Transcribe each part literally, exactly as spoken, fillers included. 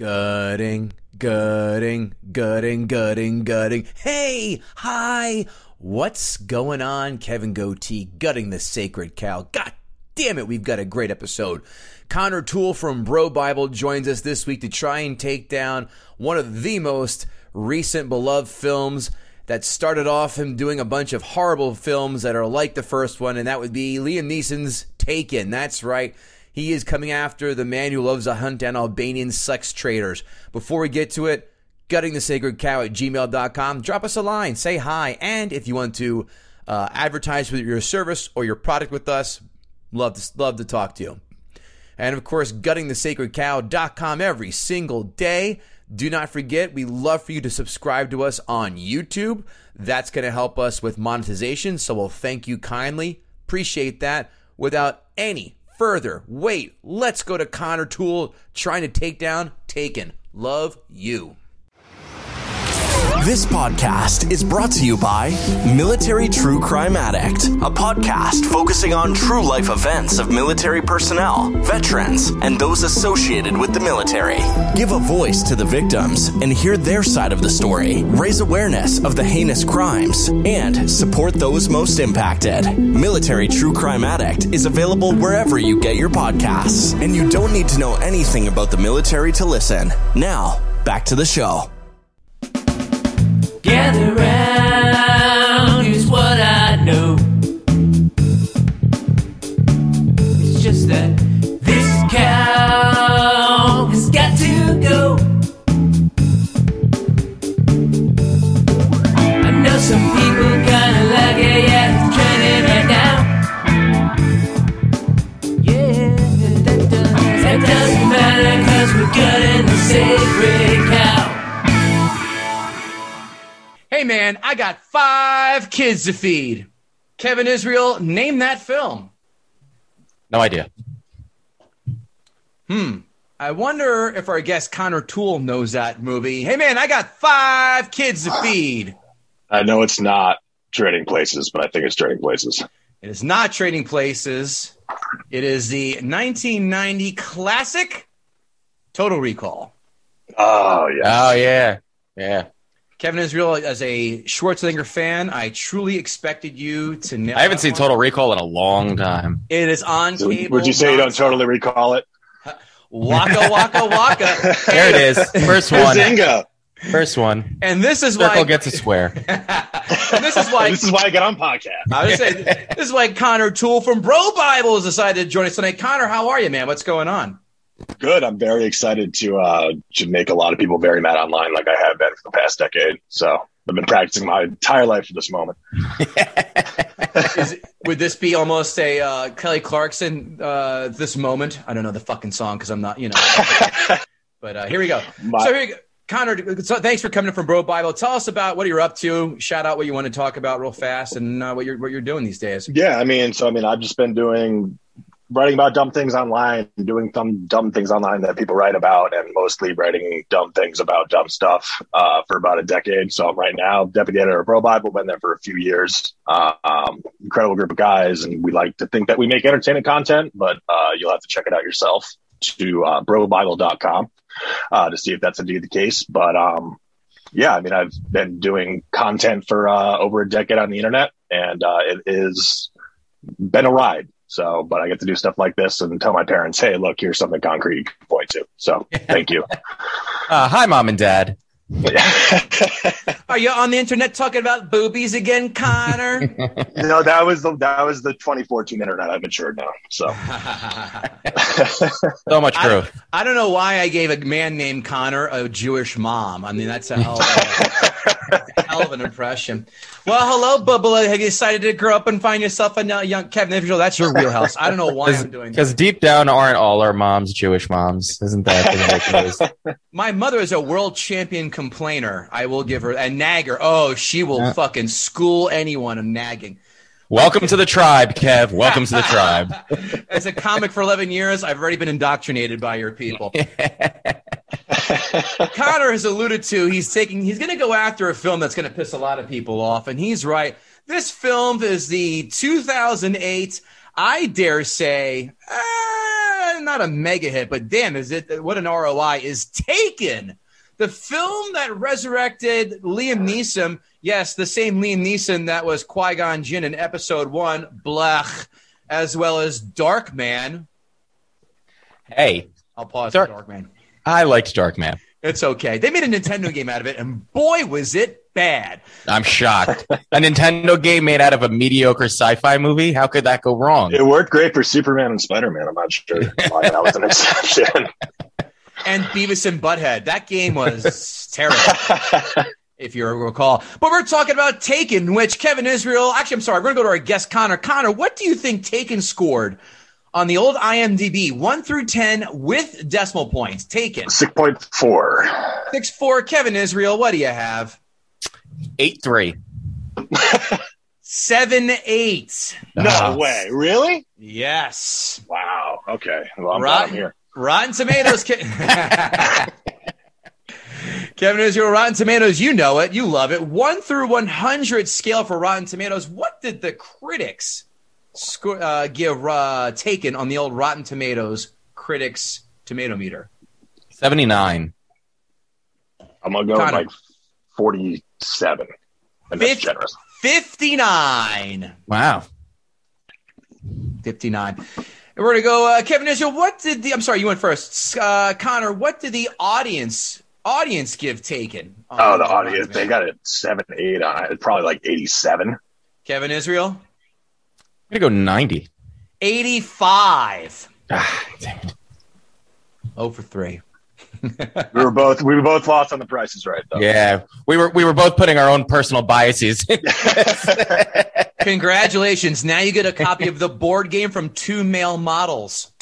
Gutting, gutting, gutting, gutting, gutting. Hey, hi, what's going on? Kevin Goatee, gutting the sacred cow. God damn it, we've got a great episode. Connor Toole from Bro Bible joins us this week to try and take down one of the most recent beloved films that started off him doing a bunch of horrible films that are like the first one, and that would be Liam Neeson's Taken. That's right. He is coming after the man who loves to hunt down Albanian sex traders. Before we get to it, gutting the sacred cow at gmail dot com. Drop us a line, say hi, and if you want to uh, advertise with your service or your product with us, love to, love to talk to you. And of course, gutting the sacred cow dot com every single day. Do not forget, we love for you to subscribe to us on YouTube. That's going to help us with monetization, so we'll thank you kindly. Appreciate that. Without any further wait, let's go to Connor Toole trying to take down Taken. Love you. This podcast is brought to you by Military True Crime Addict, a podcast focusing on true life events of military personnel, veterans, and those associated with the military. Give a voice to the victims and hear their side of the story. Raise awareness of the heinous crimes and support those most impacted. Military True Crime Addict is available wherever you get your podcasts, and you don't need to know anything about the military to listen. Now, back to the show. Gather round, here's what I know. It's just that this cow has got to go. I know some people kinda like it, yeah, it's trending right now. Yeah, that, does, that doesn't matter, cause we're gutting the sacred cow. Hey man, I got five kids to feed. Kevin Israel, name that film. No idea. Hmm. I wonder if our guest Connor Toole knows that movie. Hey man, I got five kids to feed. I know it's not Trading Places, but I think it's Trading Places. It is not Trading Places. It is the nineteen ninety classic Total Recall. Oh, yes. Oh, yeah. Yeah. Kevin Israel, as a Schwarzenegger fan, I truly expected you to nail I haven't that seen one. Total Recall in a long time. It is on So cable. would you say you don't nonstop. totally recall it? Waka, waka, waka. There it is. First one. Bazinga. First one. And this is Circle why gets a square. and this is why This is why I get on podcast. I was saying this is why Connor Toole from Bro Bible has decided to join us tonight. Connor, how are you, man? What's going on? Good. I'm very excited to uh, to make a lot of people very mad online like I have been for the past decade. So I've been practicing my entire life for this moment. Is it, would this be almost a uh, Kelly Clarkson, uh, this moment? I don't know the fucking song because I'm not, you know. But uh, here we go. My- so here you go. Connor, so thanks for coming in from Bro Bible. Tell us about what you're up to. Shout out what you want to talk about real fast and uh, what you're what you're doing these days. Yeah, I mean, so I mean, I've just been doing writing about dumb things online, doing some dumb things online that people write about, and mostly writing dumb things about dumb stuff uh, for about a decade. So I'm right now deputy editor of Bro Bible, been there for a few years. Uh, um, incredible group of guys, and we like to think that we make entertaining content, but uh, you'll have to check it out yourself to uh, bro bible dot com uh, to see if that's indeed the case. But um, yeah, I mean, I've been doing content for uh, over a decade on the internet, and uh, it is been a ride. So, but I get to do stuff like this and tell my parents, hey, look, here's something concrete you can point to. So thank you. Uh, hi, Mom and Dad. Are you on the internet talking about boobies again, Connor? No, that was the that was the twenty fourteen internet. I've matured now. So So much growth. I, I don't know why I gave a man named Connor a Jewish mom. I mean, that's a hell of, a, hell of an impression. Well, hello, Bubba. Have you decided to grow up and find yourself a young Kevin Israel? That's your wheelhouse. I don't know why I'm doing Because this. deep down, aren't all our moms Jewish moms? Isn't that the way? My mother is a world champion complainer. I will give her a nagger. Oh, she will Yeah. fucking school anyone on nagging. Welcome to the tribe, Kev. Welcome to the tribe. As a comic for eleven years, I've already been indoctrinated by your people. Connor has alluded to he's taking he's going to go after a film that's going to piss a lot of people off, and he's right. This film is the two thousand eight, I dare say, uh, not a mega hit, but damn, is it what an R O I is Taken, the film that resurrected Liam Neeson. Yes, the same Liam Neeson that was Qui-Gon Jinn in Episode One, Blech, as well as Darkman. Hey, I'll pause Dark- for Darkman. I liked Darkman. It's okay. They made a Nintendo game out of it, and boy, was it bad. I'm shocked. A Nintendo game made out of a mediocre sci-fi movie? How could that go wrong? It worked great for Superman and Spider-Man. I'm not sure why that was an exception. And Beavis and Butthead. That game was terrible, if you recall. But we're talking about Taken, which Kevin Israel, actually, I'm sorry, we're going to go to our guest, Connor. Connor, what do you think Taken scored on the old I M D B, one through ten with decimal points? Taken. six point four. six four. Kevin Israel, what do you have? eight three. seven eight. No Ah. way. Really? Yes. Wow. Okay. Well, I'm glad I'm Rotten, here. Rotten Tomatoes. Kevin Israel, Rotten Tomatoes, you know it. You love it. one through one hundred scale for Rotten Tomatoes. What did the critics sco- uh, give uh, Taken on the old Rotten Tomatoes critics tomato meter? seventy-nine. I'm going to go with Connor. like forty-seven. And that's Fif- generous. fifty-nine. Wow. fifty-nine. And we're going to go, uh, Kevin Israel, what did the, I'm sorry, you went first. Uh, Connor, what did the audience audience give Taken? on Oh, the Rotten audience. They Tomatoes? got it seven, eight on it. It's probably like eighty-seven. Kevin Israel? I'm going to go ninety. eighty-five. Ah, damn it. oh for three. We were both we were both lost on the prices right though. Yeah, we were we were both putting our own personal biases. Congratulations. Now you get a copy of the board game from two male models.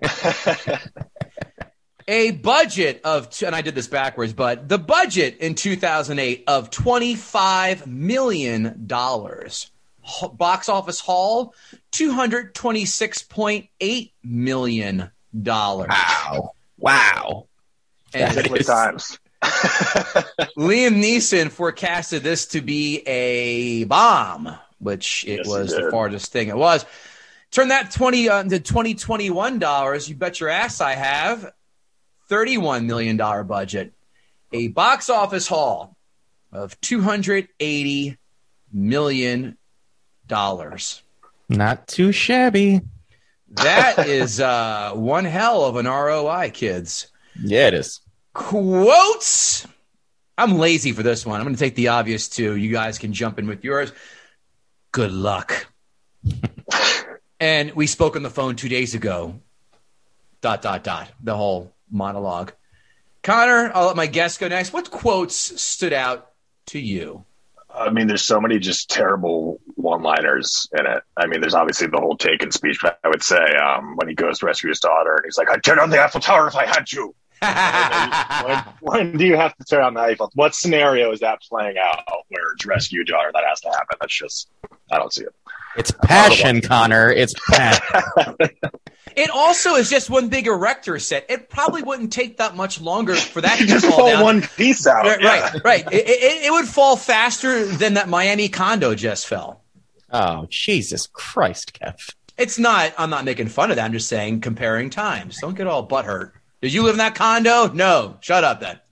A budget of, and I did this backwards, but the budget in two thousand eight of twenty-five million dollars. Box office haul, two hundred twenty-six point eight million dollars. Wow. Wow. And That Different is- times. Liam Neeson forecasted this to be a bomb, which it Yes, he was the did. farthest thing it was. Turn that twenty uh, to twenty twenty-one dollars. You bet your ass I have. thirty-one million dollars budget. A box office haul of two hundred eighty million dollars. Not too shabby. That is uh, one hell of an R O I, kids. Yeah, it is. Quotes. I'm lazy for this one. I'm going to take the obvious two. You guys can jump in with yours. Good luck. And we spoke on the phone two days ago. Dot, dot, dot. The whole monologue. Connor, I'll let my guest go next. What quotes stood out to you? I mean, there's so many just terrible one-liners in it. I mean, there's obviously the whole Taken speech, but I would say um, when he goes to rescue his daughter, and he's like, "I'd tear down the Eiffel Tower if I had to." when, when do you have to tear down the Eiffel? What scenario is that playing out where to rescue your daughter that has to happen? That's just, I don't see it. It's passion, Connor. It's passion. It also is just one big erector set. It probably wouldn't take that much longer for that You to just fall pull down. one piece out. Right, Yeah. right, right. It, it, it would fall faster than that Miami condo just fell. Oh, Jesus Christ, Kev. It's not, I'm not making fun of that. I'm just saying comparing times. Don't get all butthurt. Did you live in that condo? No. Shut up then.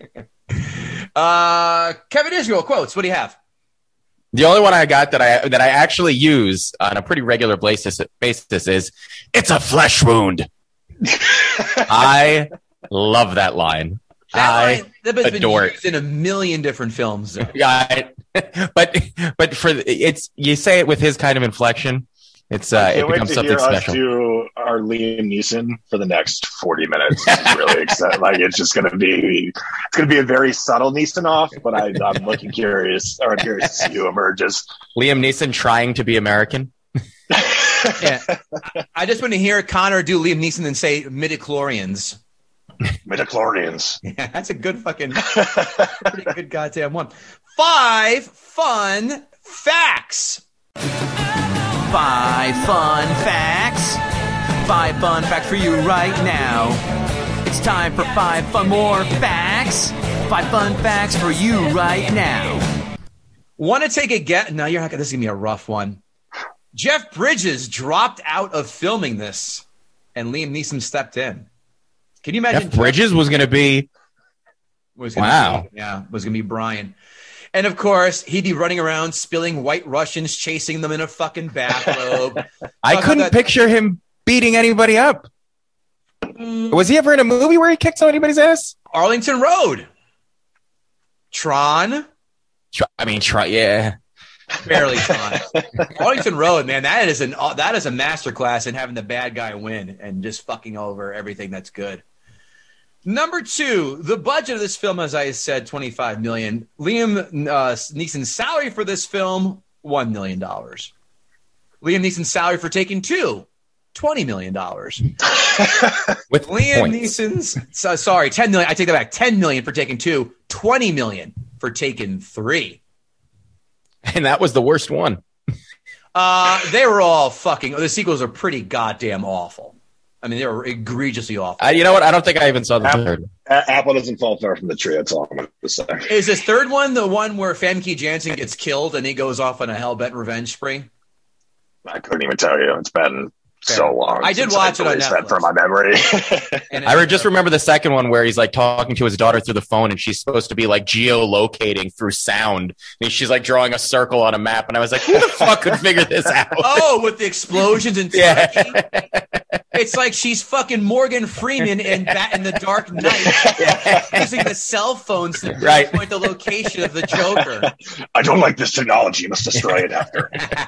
uh, Kevin Israel, quotes. What do you have? The only one I got that I that I actually use on a pretty regular basis basis is "It's a flesh wound." I love that line. That I line that has been adore it. used in a million different films. Though. Yeah, I- but but for it's you say it with his kind of inflection, it's uh, I it can't wait becomes to something hear us special. do our Liam Neeson for the next forty minutes. It's really exciting. Like it's just going to be, it's going to be a very subtle Neeson off. But I, I'm looking curious, or I'm curious to see who emerges. Liam Neeson trying to be American. Yeah. I- I just want to hear Connor do Liam Neeson and say midichlorians. Midichlorians. Yeah, that's a good fucking, pretty good goddamn one. Five fun facts. Five fun facts. Five fun facts for you right now. It's time for five fun more facts. Five fun facts for you right now. Want to take a guess? No, you're not. This is gonna be a rough one. Jeff Bridges dropped out of filming this. and Liam Neeson stepped in. Can you imagine? Jeff Bridges was going to be. Was gonna Wow. Be, yeah, was going to be Brian. And of course, he'd be running around spilling White Russians, chasing them in a fucking bathrobe. I Talk couldn't about that- picture him beating anybody up. Was he ever in a movie where he kicked anybody's ass? Arlington Road. Tron. Try, I mean, try, yeah. Barely Tron. Arlington Road, man, that is an that is a masterclass in having the bad guy win and just fucking over everything that's good. Number two, the budget of this film, as I said, twenty-five million dollars. Liam uh, Neeson's salary for this film, one million dollars. Liam Neeson's salary for Taken Two, twenty million dollars. With Liam points. Neeson's, so, sorry, ten million dollars. I take that back. ten million dollars for Taken Two, twenty million dollars for Taken Three. And that was the worst one. Uh, they were all fucking, the sequels are pretty goddamn awful. I mean, they were egregiously awful. I, you know what? I don't think I even saw the Apple, third. A- Apple doesn't fall far from the tree. That's all I'm going to say. Is this third one the one where Famke Janssen gets killed and he goes off on a hell-bent revenge spree? I couldn't even tell you. It's been so long. I did since watch it on released that Netflix. from my memory. And I re- just remember the second one where he's like talking to his daughter through the phone and she's supposed to be like geolocating through sound. And she's like drawing a circle on a map. And I was like, who the fuck could figure this out? Oh, with the explosions in Turkey? Yeah. It's like she's fucking Morgan Freeman in Bat in the Dark Knight using the cell phones to Right. pinpoint the location of the Joker. I don't like this technology. You must destroy it after.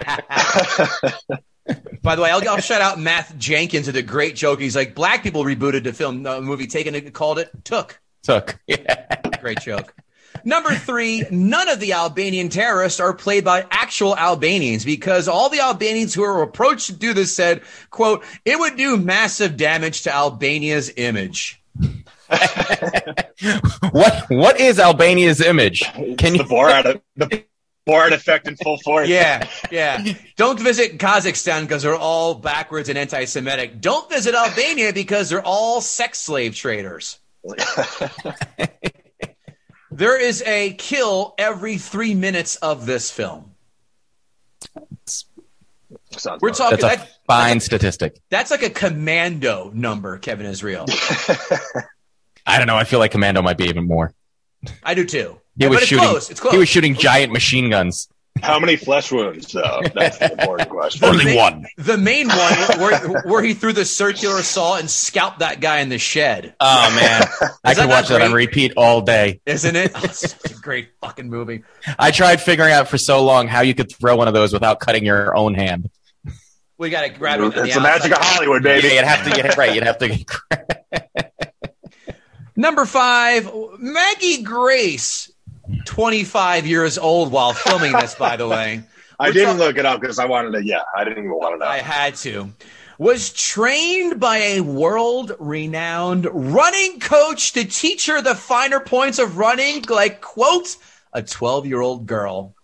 By the way, I'll, I'll shout out Matt Jenkins with a great joke. He's like, black people rebooted the film uh, movie Taken and called it Took. Took. Yeah. Great joke. Number three, none of the Albanian terrorists are played by actual Albanians because all the Albanians who were approached to do this said, quote, it would do massive damage to Albania's image. What What is Albania's image? Can the you? Borat, the Borat effect in full force. Yeah, yeah. Don't visit Kazakhstan because they're all backwards and anti-Semitic. Don't visit Albania because they're all sex slave traders. There is a kill every three minutes of this film. Sounds We're about talking That's a that, fine statistic. that's like a commando number, Kevin Israel. I don't know. I feel like Commando might be even more. I do too. He Yeah, was but it's shooting. close. It's close. He was shooting giant machine guns. How many flesh wounds, though? That's the important question. Only main- one. The main one where, where he threw the circular saw and scalped that guy in the shed. Oh man, I that could not watch that on great? repeat all day. Isn't it? Oh, it's such a great fucking movie. I tried figuring out for so long how you could throw one of those without cutting your own hand. We got to grab it. on It's the the magic of outside. Hollywood, Yeah, baby. you'd have to get right. You'd have to. Number five, Maggie Grace, twenty-five years old while filming this, by the way. I We're didn't talk- look it up because I wanted to. Yeah, I didn't even want to know. I had to. Was trained by a world-renowned running coach to teach her the finer points of running, like, quote, a twelve-year-old girl.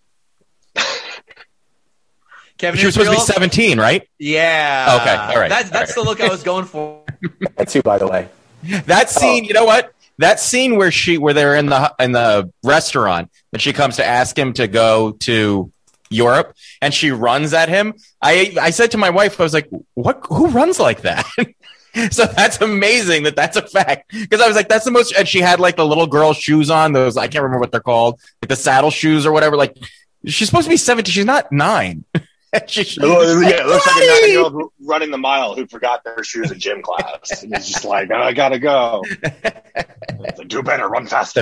Kevin She was supposed to be Israel? seventeen, right? Yeah. Okay, all right, That's, that's all the look I was going for. That too, by the way. That scene, you know what? That scene where she, where they're in the in the restaurant, and she comes to ask him to go to Europe, and she runs at him. I I said to my wife, I was like, "What? Who runs like that?" So that's amazing that that's a fact, because I was like, "That's the most." And she had like the little girl shoes on, those I can't remember what they're called, like the saddle shoes or whatever. Like she's supposed to be seventeen. She's not nine. she, It looks- yeah, it looks like a Daddy! nine-year-old running the mile who forgot their shoes in gym class. And he's just like, I gotta go. It's like, do better, run faster.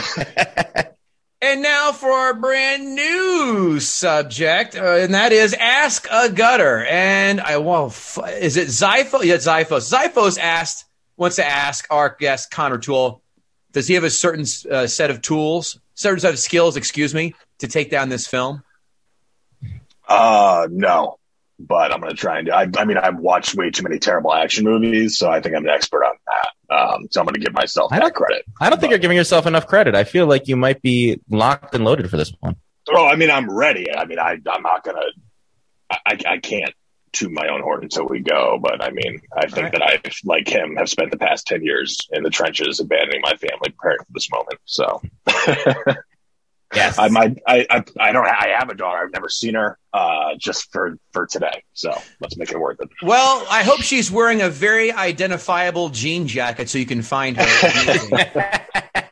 And now for our brand new subject, uh, and that is Ask a Gutter. And I well, f- is it Zyphos? Yeah, Zyphos. Zyphos asked, wants to ask our guest Connor Toole, does he have a certain uh, set of tools, certain set of skills, excuse me, to take down this film? Uh, no, but I'm gonna try and do. I, I mean, I've watched way too many terrible action movies, so I think I'm an expert on that. Um, so I'm gonna give myself I that don't- credit. I don't think you're giving yourself enough credit. I feel like you might be locked and loaded for this one. Oh, I mean, I'm ready. I mean, I, I'm not gonna. I, I, I can't toot my own horn until we go. But I mean, I think that I, like him, have spent the past ten years in the trenches, abandoning my family, preparing for this moment. So. Yes. I might. I, I. I don't. I have a daughter. I've never seen her. Uh, just for for today. So let's make it worth it. Well, I hope she's wearing a very identifiable jean jacket so you can find her.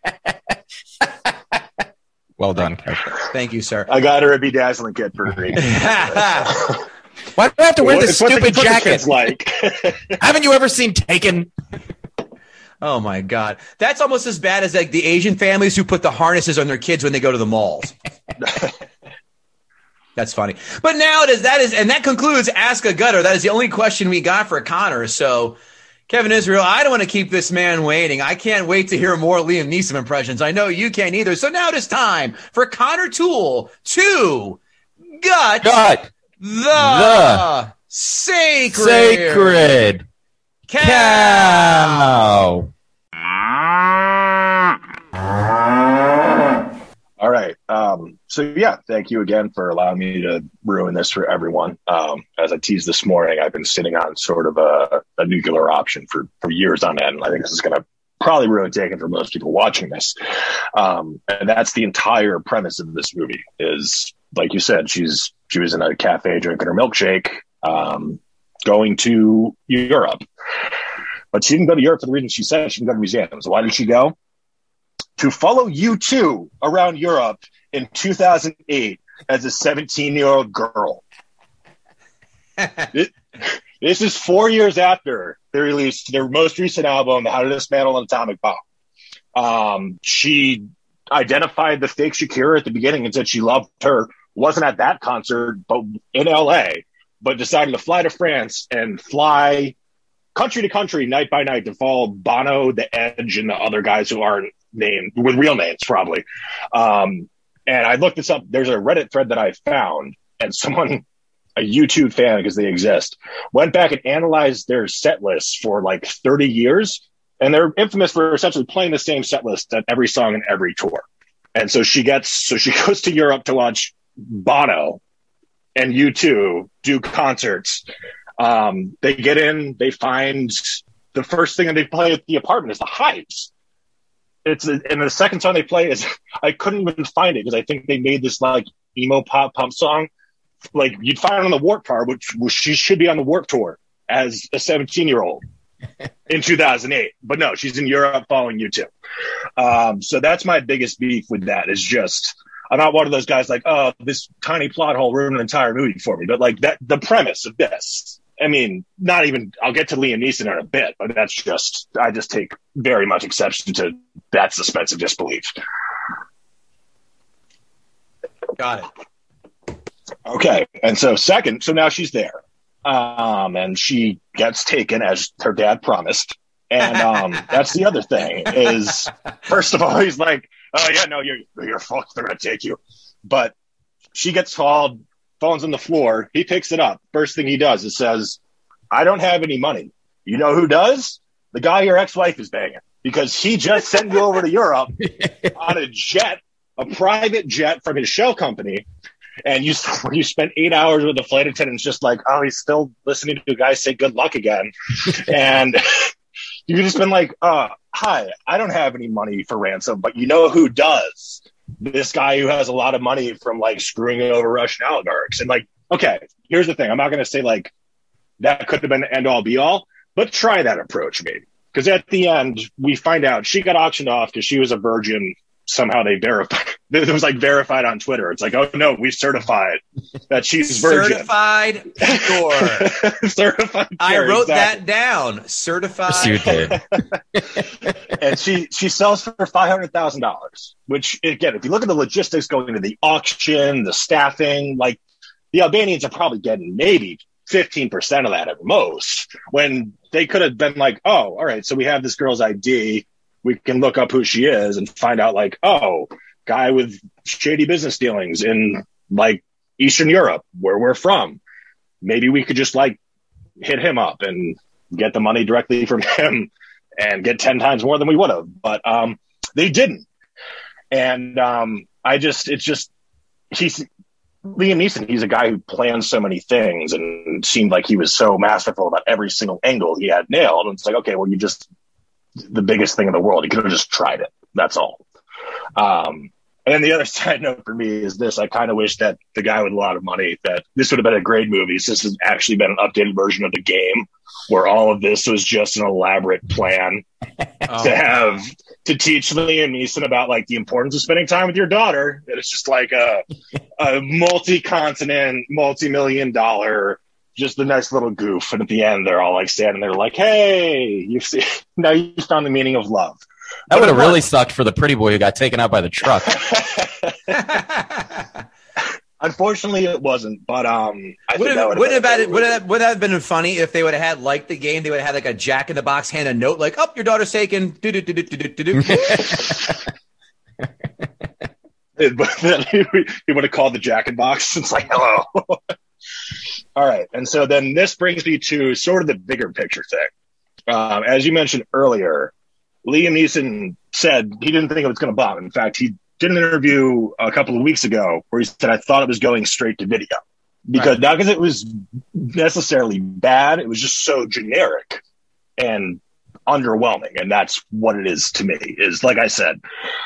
Well done, Kevin. Thank you, sir. I got her a bedazzling kit for free. Why do I have to wear this It's what the- stupid it's what the jacket? kids like. Haven't you ever seen Taken? Oh my God, that's almost as bad as like the Asian families who put the harnesses on their kids when they go to the malls. That's funny. But now it is that is, and that concludes Ask a Gutter. That is the only question we got for Connor. So, Kevin Israel, I don't want to keep this man waiting. I can't wait to hear more Liam Neeson impressions. I know you can't either. So now it is time for Connor Toole to gut, Gut the, the sacred, sacred cow. cow. All right. Um, so yeah, thank you again for allowing me to ruin this for everyone. Um, as I teased this morning, I've been sitting on sort of a, a nuclear option for, for years on end. I think this is going to probably ruin Taken for most people watching this. Um, and that's the entire premise of this movie is, like you said, she's, she was in a cafe drinking her milkshake, um, going to Europe, but she didn't go to Europe for the reason she said. She didn't go to museums. Why did she go? To follow U two around Europe in two thousand eight as a seventeen-year-old girl. it, this is four years after they released their most recent album, How to Dismantle an Atomic Bomb. Um, she identified the fake Shakira at the beginning and said she loved her. Wasn't at that concert, but in L A, but decided to fly to France and fly country to country, night by night, to follow Bono, The Edge, and the other guys who aren't named with real names, probably. Um, and I looked this up. There's a Reddit thread that I found, and someone, a YouTube fan, because they exist, went back and analyzed their set lists for like thirty years, and they're infamous for essentially playing the same set list at every song and every tour. And so she gets, so she goes to Europe to watch Bono and U two do concerts. Um, they get in, they find the first thing that they play at the apartment is the Hives. It's a, and the second song they play is, I couldn't even find it because I think they made this like emo pop pump song. Like you'd find it on the Warped Tour, which, which she should be on the Warped Tour as a seventeen year old in two thousand eight. But no, she's in Europe following U two. Um, so that's my biggest beef with that is just, I'm not one of those guys like, oh, this tiny plot hole ruined an entire movie for me. But like that, the premise of this, I mean, not even, I'll get to Liam Neeson in a bit, but that's just, I just take very much exception to that suspense of disbelief. Got it. Okay. And so second, so now she's there. Um, and she gets taken as her dad promised. And um, that's the other thing is, first of all, he's like, oh, yeah, no, you're, you're fucked. They're going to take you. But she gets called, phone's on the floor. He picks it up. First thing he does is says, I don't have any money. You know who does? The guy your ex-wife is banging because he just sent you over to Europe on a jet, a private jet from his shell company. And you you spent eight hours with the flight attendants just like, oh, he's still listening to a guy say good luck again. And you could just been like, uh, hi, I don't have any money for ransom, but you know who does? This guy who has a lot of money from like screwing over Russian oligarchs. And like, okay, here's the thing. I'm not going to say like that could have been the end all be all, but try that approach maybe. Because at the end, we find out she got auctioned off because she was a virgin. Somehow they verified. It was like verified on Twitter. It's like, oh no, we certified that she's virgin. Certified pure. Certified pure. I wrote exactly. that down. Certified. Yes, you did. And she she sells for five hundred thousand dollars. Which again, if you look at the logistics going into the auction, the staffing, like the Albanians are probably getting maybe fifteen percent of that at most. When they could have been like, oh, all right, so we have this girl's I D. We can look up who she is and find out like, oh, guy with shady business dealings in like Eastern Europe, where we're from. Maybe we could just like hit him up and get the money directly from him and get ten times more than we would have. But um, they didn't. And um, I just, it's just, he's Liam Neeson. He's a guy who plans so many things and seemed like he was so masterful about every single angle he had nailed. And it's like, okay, well, you just, the biggest thing in the world. He could have just tried it. That's all. Um, And then the other side note for me is this. I kind of wish that the guy with a lot of money, that this would have been a great movie. So this has actually been an updated version of the game where all of this was just an elaborate plan oh. to have to teach Liam Neeson about like the importance of spending time with your daughter. And it's just like a, a multi-continent, multi-million dollar, just a nice little goof. And at the end, they're all like standing there like, hey, you see, now you found the meaning of love. That would have really sucked for the pretty boy who got taken out by the truck. Unfortunately, it wasn't. But um, I would think have, that would have been would have would have been funny if they would have had like the game. They would have had like a Jack in the Box hand a note like, "Oh, your daughter's taken." Do do do do do do do. But then he, he would have called the Jack in the Box. It's like, hello. All right, and so then this brings me to sort of the bigger picture thing. Um, as you mentioned earlier, Liam Neeson said he didn't think it was going to bomb. In fact, he did an interview a couple of weeks ago where he said, I thought it was going straight to video. Because right. Not because it was necessarily bad, it was just so generic and underwhelming. And that's what it is to me, is like I said,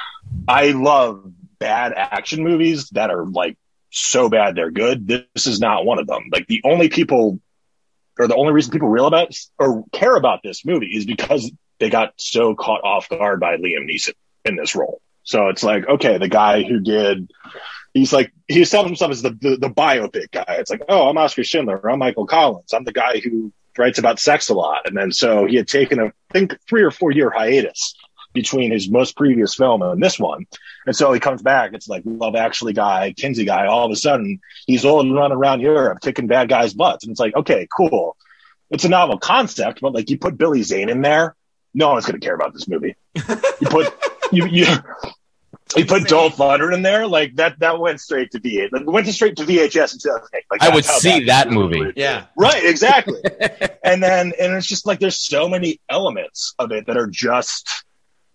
I love bad action movies that are like so bad they're good. This is not one of them. Like the only people, or the only reason people real about or care about this movie is because they got so caught off guard by Liam Neeson in this role. So it's like, okay, the guy who did, he's like, he established himself as the, the, the biopic guy. It's like, oh, I'm Oscar Schindler. I'm Michael Collins. I'm the guy who writes about sex a lot. And then so he had taken a, I think, three or four year hiatus between his most previous film and this one. And so he comes back. It's like Love Actually guy, Kinsey guy. All of a sudden, he's old and running around Europe kicking bad guys' butts. And it's like, okay, cool. It's a novel concept, but like you put Billy Zane in there, no one's going to care about this movie. You put you you you put Dolph Lundgren in there, like that that went straight to V H S. Like, went to straight to V H S in two thousand eight. Like, I would see that movie. movie. Yeah, right, exactly. and then and it's just like there's so many elements of it that are just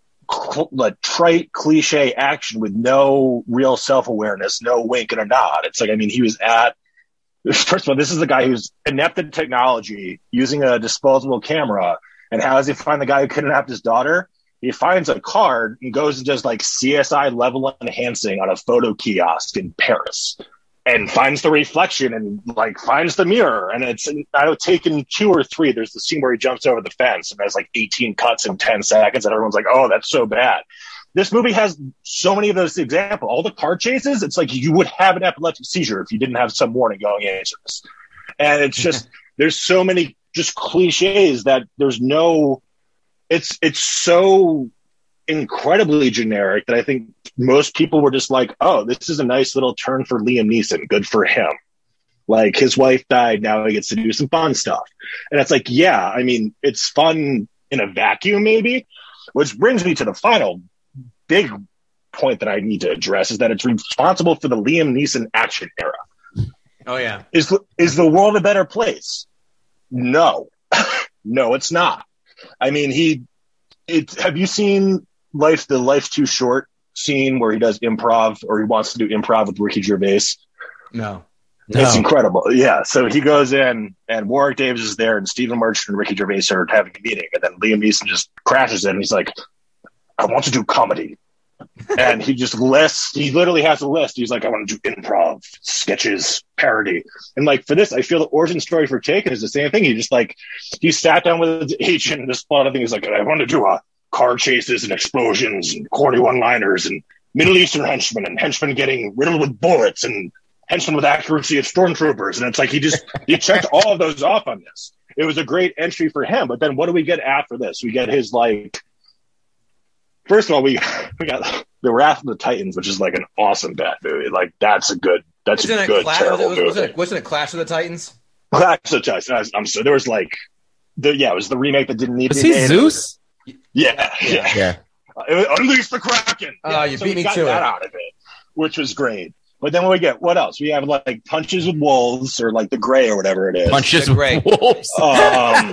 cl- like trite cliche action with no real self awareness, no wink and a nod. It's like I mean he was at. First of all, this is the guy who's inept at technology, using a disposable camera. And how does he find the guy who kidnapped his daughter? He finds a card and goes and does like C S I level enhancing on a photo kiosk in Paris and finds the reflection and like finds the mirror. And it's, I know, taken two or three. There's the scene where he jumps over the fence and has like eighteen cuts in ten seconds. And everyone's like, oh, that's so bad. This movie has so many of those examples. All the car chases, it's like you would have an epileptic seizure if you didn't have some warning going into this. And it's just, there's so many just cliches that there's no, it's, it's so incredibly generic that I think most people were just like, oh, this is a nice little turn for Liam Neeson. Good for him. Like his wife died. Now he gets to do some fun stuff. And it's like, yeah, I mean, it's fun in a vacuum maybe, which brings me to the final big point that I need to address is that it's responsible for the Liam Neeson action era. Oh yeah. Is, is the world a better place? No, no, it's not. I mean, he, it, have you seen Life, the Life's Too Short scene where he does improv or he wants to do improv with Ricky Gervais? No. It's no. incredible. Yeah. So he goes in and Warwick Davis is there and Stephen Merchant and Ricky Gervais are having a meeting. And then Liam Neeson just crashes in and he's like, I want to do comedy. And he just lists, he literally has a list. He's like, I want to do improv, sketches, parody. And like for this, I feel the origin story for Taken is the same thing. He just like, he sat down with his agent and just plotted things. He's like, I want to do a car chases and explosions and corny one-liners and Middle Eastern henchmen and henchmen getting riddled with bullets and henchmen with accuracy of stormtroopers. And it's like, he just, he checked all of those off on this. It was a great entry for him. But then what do we get after this? We get his like, first of all, we we got The Wrath of the Titans, which is like an awesome bad movie. Like that's a good, that's wasn't a good Cla- terrible was it, was, movie. wasn't, it, wasn't it Clash of the Titans? Clash of the Titans. I'm so there was like, the yeah, it was the remake that didn't need Was to be he made. Zeus? Yeah, yeah. Yeah. Uh, it was Unleash the Kraken. Oh, yeah, you so beat we me got to that it. out of it, which was great. But then we get what else? We have like Punches with Wolves or like The Gray or whatever it is. Punches The Gray. with wolves. Um,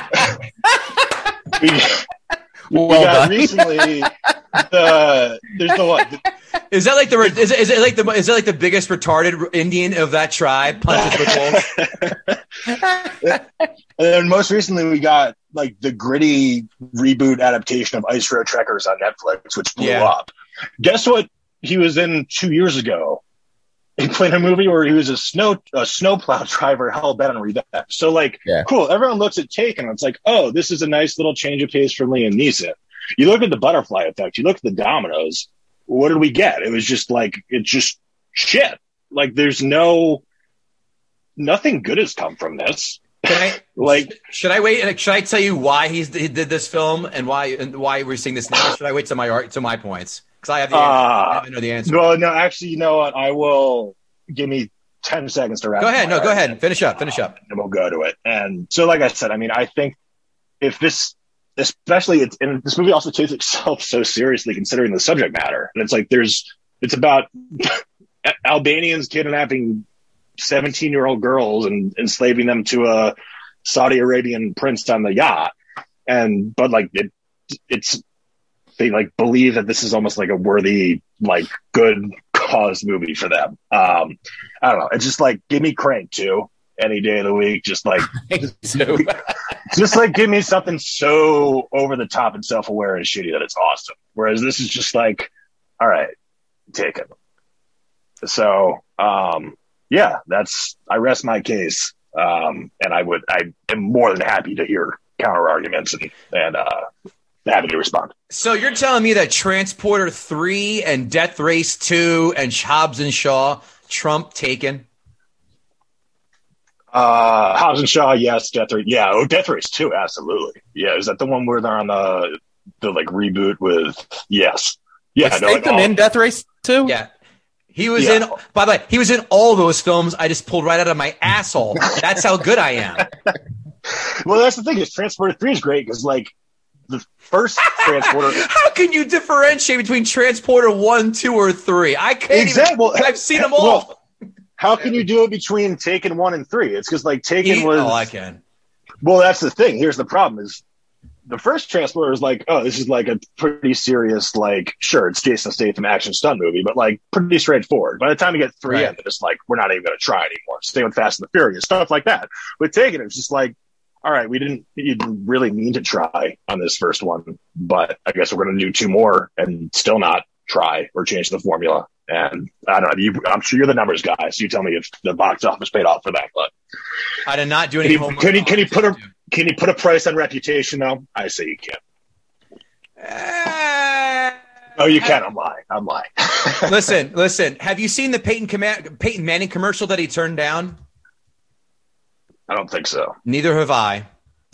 we, Well we got done. recently the there's the what? The, Is that like the is it, is it like the is it like the biggest retarded Indian of that tribe? Punches with wolves. And then most recently we got like the gritty reboot adaptation of Ice Road Trekkers on Netflix, which blew Yeah. up. Guess what he was in two years ago. He played a movie where he was a snow a snowplow driver hell bent on revenge. So like, Yeah. cool. Everyone looks at Taken and it's like, oh, this is a nice little change of pace for Liam Neeson. You look at the Butterfly Effect. You look at the Dominoes. What did we get? It was just like it's just shit. Like there's no nothing good has come from this. Can I Like, should I wait? Should I tell you why he's he did this film and why and why we're seeing this now? Should I wait to my art to my points because I have the Uh, answer. I know the answer. well, no, actually, you know what? I will give me ten seconds to wrap. Go ahead. my No, go argument. ahead. Finish up. Finish up. And we'll go to it. And so, like I said, I mean, I think if this, especially, it's, and this movie also takes itself so seriously considering the subject matter. And it's like, there's, it's about Albanians kidnapping seventeen year old girls and enslaving them to a Saudi Arabian prince on the yacht. And, but like, it, it's, they like believe that this is almost like a worthy, like good cause movie for them. Um, I don't know. It's just like, give me Crank too, any day of the week. Just like, So, just like give me something so over the top and self-aware and shitty that it's awesome. Whereas this is just like, all right, take it. So, um, yeah, that's, I rest my case. Um, and I would, I am more than happy to hear counter arguments and, and, uh, happy to respond. So you're telling me that Transporter three and Death Race two and Hobbs and Shaw trump Taken? Uh, Hobbs and Shaw, yes. Death Race, yeah. Oh, Death Race two, absolutely. Yeah, is that the one where they're on the the like reboot with? Yes, yeah. was no, like, Statham all- in Death Race too? Yeah. He was Yeah. in, by the way, he was in all those films I just pulled right out of my asshole. That's how good I am. Well, that's the thing is Transporter three is great because like the first Transporter. How can you differentiate between Transporter one, two, or three? I can't Exactly. even, Well, I've seen them all. well, how can you do it between Taken one and three? It's because like Taken He- was. oh, I can. Well, that's the thing. Here's the problem: is the first Transporter is like, oh, this is like a pretty serious, like, sure, it's Jason Statham action stunt movie, but like pretty straightforward. By the time you get three Right. in, they're just like, we're not even going to try anymore. Stay with Fast and the Furious, stuff like that. With Taken, it's just like, all right, we didn't, you didn't really mean to try on this first one, but I guess we're going to do two more and still not try or change the formula. And I don't know. You, I'm sure you're the numbers guy, so you tell me if the box office paid off for that. But I did not do any can you, homework. can you, can you on put a it. can you put a price on Reputation though? I say you can't. Uh, Oh, you can. I'm lying. I'm lying. listen, listen. Have you seen the Peyton, Com- Peyton Manning commercial that he turned down? I don't think so. Neither have I.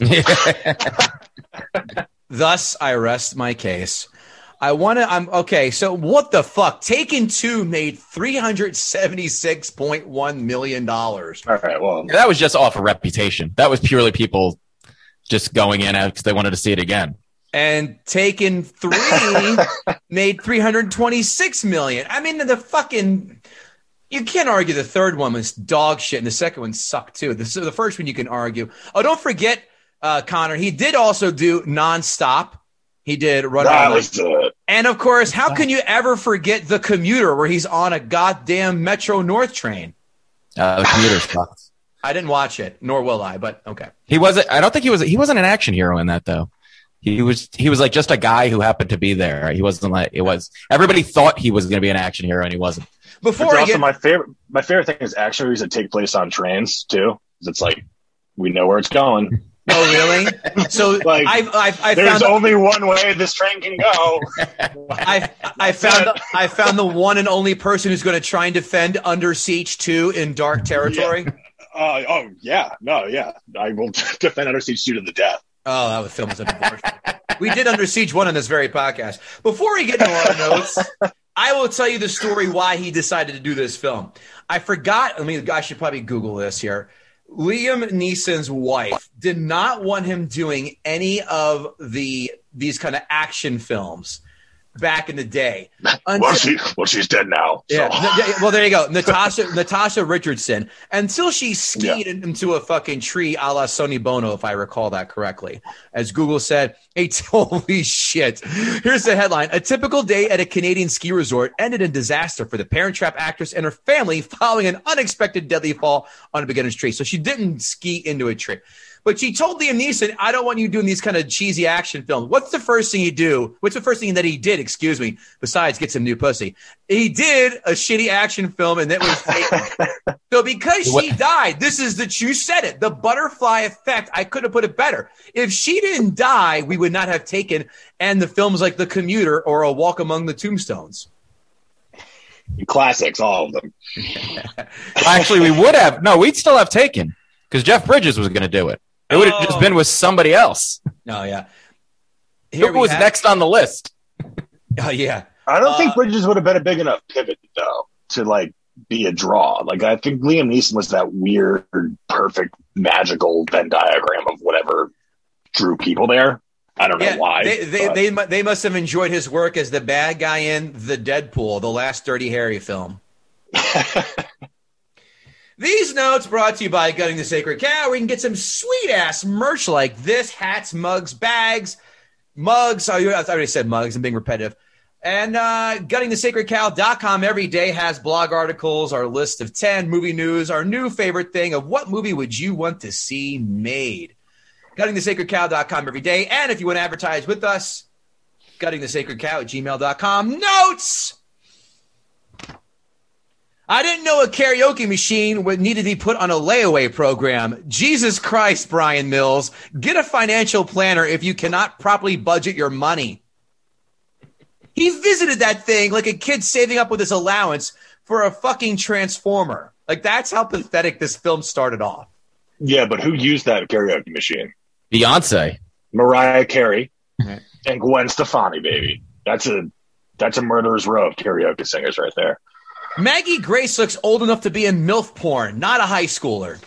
Thus, I rest my case. I want to. I'm okay. So, what the fuck? Taken two made three hundred seventy-six point one million dollars. All right. Well, that was just off of Reputation. That was purely people just going in because they wanted to see it again. And Taken three made three hundred twenty-six million. I mean, the fucking. You can't argue the third one was dog shit, and the second one sucked too. The, so the first one you can argue. Oh, don't forget, uh, Connor. He did also do Nonstop. He did Run that All was Night. uh, And of course, how can you ever forget The Commuter, where he's on a goddamn Metro North train? Uh, the commuter sucks. I didn't watch it, nor will I. But okay. He wasn't. I don't think he was. He wasn't an action hero in that though. He was. He was like just a guy who happened to be there. He wasn't like it was. Everybody thought he was going to be an action hero, and he wasn't. Before it's I also get, my favorite. My favorite thing is action movies that take place on trains too. 'Cause it's like we know where it's going. oh really? So Like, I've I've I There's found only one way this train can go. I I found the, I found the one and only person who's going to try and defend Under Siege two in Dark Territory. Uh, oh yeah, no, yeah. I will defend Under Siege two to the death. Oh, that was film was an abortion. We did Under Siege one on this very podcast. Before we get into our notes, I will tell you the story why he decided to do this film. I forgot. I mean, I should probably Google this here. Liam Neeson's wife did not want him doing any of the these kind of action films back in the day. Well, she, well, she's dead now. So. Yeah. N- yeah, well, there you go. Natasha Natasha Richardson. Until she skied Yeah. into a fucking tree a la Sonny Bono, if I recall that correctly. As Google said, hey, holy shit. Here's the headline. A typical day at a Canadian ski resort ended in disaster for the Parent Trap actress and her family following an unexpected deadly fall on a beginner's tree. So she didn't ski into a tree. But she told Liam Neeson, I don't want you doing these kind of cheesy action films. What's the first thing you do? What's the first thing that he did, excuse me, besides get some new pussy? He did a shitty action film, and that was taken. So because she died, this is the, you said it, the butterfly effect. I could have put it better. If she didn't die, we would not have taken, and the films like The Commuter or A Walk Among the Tombstones. Classics, all of them. Actually, we would have. No, we'd still have taken because Jeff Bridges was going to do it. It would have Oh. just been with somebody else. Oh, yeah. Here Who we was have- next on the list? Oh, yeah. I don't Uh, think Bridges would have been a big enough pivot though to like be a draw. Like I think Liam Neeson was that weird, perfect, magical Venn diagram of whatever drew people there. I don't know Yeah, why. they they, but- they mu- they must have enjoyed his work as the bad guy in the Deadpool, the last Dirty Harry film. These notes brought to you by Gutting the Sacred Cow, where you can get some sweet ass merch like this: hats, mugs, bags, mugs. Oh, I already said mugs. I'm being repetitive. And uh, gutting the sacred cow dot com every day has blog articles, our list of ten movie news, our new favorite thing of what movie would you want to see made. gutting the sacred cow dot com every day. And if you want to advertise with us, gutting the sacred cow at gmail dot com. Notes! I didn't know a karaoke machine would need to be put on a layaway program. Jesus Christ, Brian Mills. Get a financial planner if you cannot properly budget your money. He visited that thing like a kid saving up with his allowance for a fucking transformer. Like, that's how pathetic this film started off. yeah, but who used that karaoke machine? Beyonce. Mariah Carey Right. and Gwen Stefani, baby. That's a that's a murderer's row of karaoke singers right there. Maggie Grace looks old enough to be in MILF porn, not a high schooler.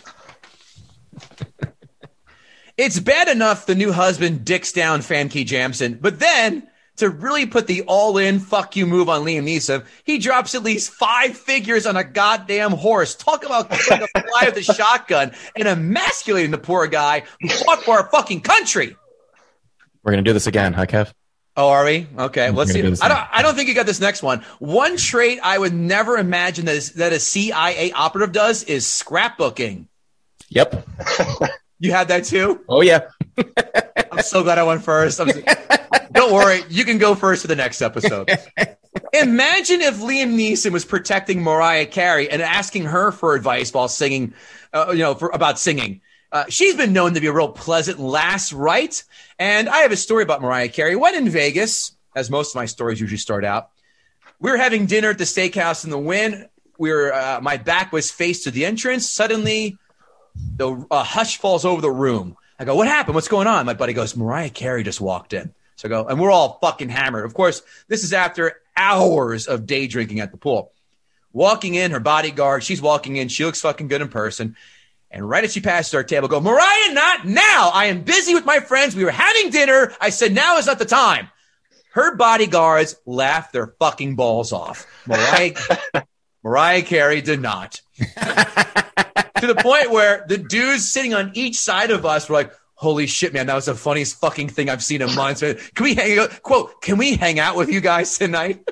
It's bad enough the new husband dicks down Famke Janssen, but then to really put the all-in fuck you move on Liam Neeson, he drops at least five figures on a goddamn horse. Talk about killing a fly with a shotgun and emasculating the poor guy who fought for our fucking country. We're going to do this again, huh, Kev? Oh, are we? Okay, let's We're see. gonna do this I don't. now. I don't think you got this next one. One trait I would never imagine that, is, that a C I A operative does is scrapbooking. Yep. You had that too? Oh, yeah. I'm so glad I went first. I'm so- don't worry, you can go first for the next episode. Imagine if Liam Neeson was protecting Mariah Carey and asking her for advice while singing, uh, you know, for, about singing. Uh, she's been known to be a real pleasant lass, right? And I have a story about Mariah Carey. When in Vegas, as most of my stories usually start out, we were having dinner at the steakhouse in the Wynn. We were, uh, my back was faced to the entrance. Suddenly, the uh, hush falls over the room. I go, what happened? What's going on? My buddy goes, Mariah Carey just walked in. So I go, and we're all fucking hammered. Of course, this is after hours of day drinking at the pool. Walking in, her bodyguard, she's walking in. She looks fucking good in person. And right as she passes our table, I go, Mariah, not now. I am busy with my friends. We were having dinner. I said, now is not the time. Her bodyguards laughed their fucking balls off. Mariah, Mariah Carey did not. To the point where the dudes sitting on each side of us were like, holy shit, man, that was the funniest fucking thing I've seen in months. Can we hang out? Quote, can we hang out with you guys tonight?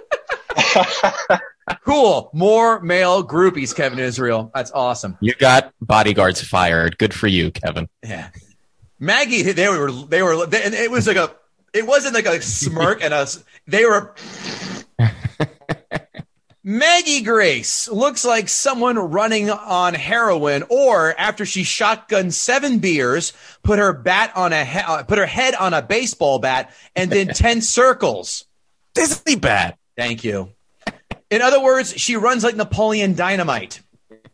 Cool. More male groupies, Kevin Israel. That's awesome. You got bodyguards fired. Good for you, Kevin. Yeah. Maggie, they were, they were, they, and it was like a, it wasn't like a smirk and us. They were. Maggie Grace looks like someone running on heroin, or after she shotgunned seven beers, put her bat on a he- uh, put her head on a baseball bat, and then ten circles. Disney bat. Thank you. In other words, she runs like Napoleon Dynamite.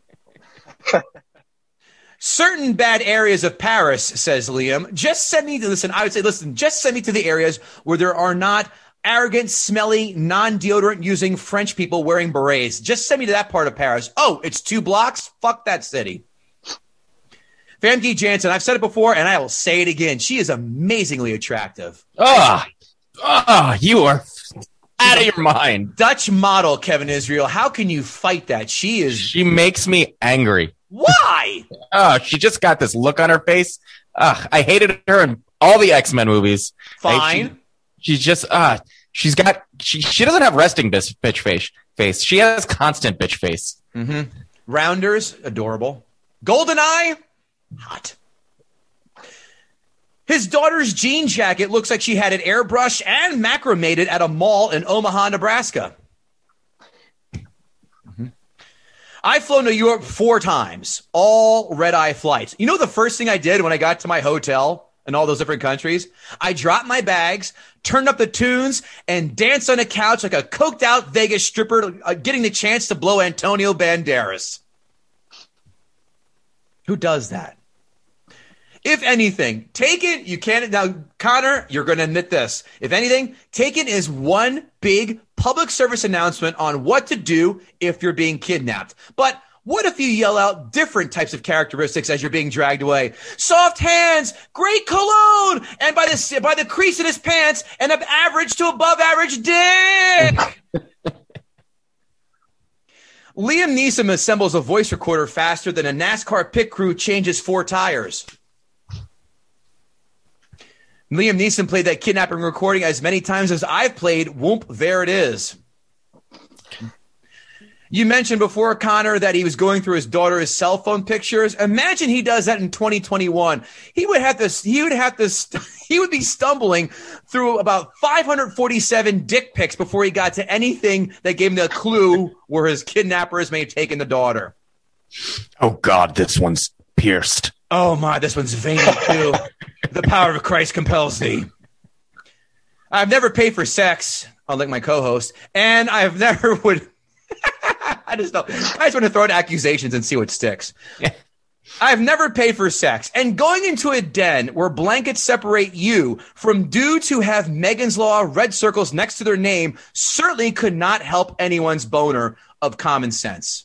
Certain bad areas of Paris, says Liam. Just send me to listen. I would say, listen, just send me to the areas where there are not arrogant, smelly, non-deodorant using French people wearing berets. Just send me to that part of Paris. Oh, it's two blocks? Fuck that city. Famke Janssen, I've said it before, and I will say it again. She is amazingly attractive. Ah, ah, you are out of your mind. Dutch model, Kevin Israel. How can you fight that? She is. She makes me angry. Why? Oh, she just got this look on her face. Ugh, I hated her in all the X-Men movies. I- Fine. she, she's just, uh, she's got, she, she doesn't have resting bis- bitch face. face. She has constant bitch face. Mm-hmm. Rounders, adorable. Goldeneye, hot. His daughter's jean jacket looks like she had it airbrushed and macramated at a mall in Omaha, Nebraska. Mm-hmm. I've flown to Europe four times, all red-eye flights. You know the first thing I did when I got to my hotel in all those different countries? I dropped my bags, turned up the tunes, and danced on a couch like a coked-out Vegas stripper, uh, getting the chance to blow Antonio Banderas. Who does that? If anything, Taken, you can't, now, Connor, you're going to admit this. If anything, Taken is one big public service announcement on what to do if you're being kidnapped. But what if you yell out different types of characteristics as you're being dragged away? Soft hands, great cologne, and by the, by the crease in his pants, an average to above average dick. Liam Neeson assembles a voice recorder faster than a NASCAR pit crew changes four tires. Liam Neeson played that kidnapping recording as many times as I've played Whoop, There It Is. You mentioned before, Connor, that he was going through his daughter's cell phone pictures. Imagine he does that in twenty twenty-one. He would have to, he would have to, st- he would be stumbling through about five hundred forty-seven dick pics before he got to anything that gave him the clue where his kidnappers may have taken the daughter. Oh, God, this one's pierced. Oh, my, this one's veiny, too. The power of Christ compels thee. I've never paid for sex, unlike my co-host, and I've never would... I just don't. I just want to throw out accusations and see what sticks. Yeah. I've never paid for sex, and going into a den where blankets separate you from dudes who have Megan's Law red circles next to their name certainly could not help anyone's boner of common sense.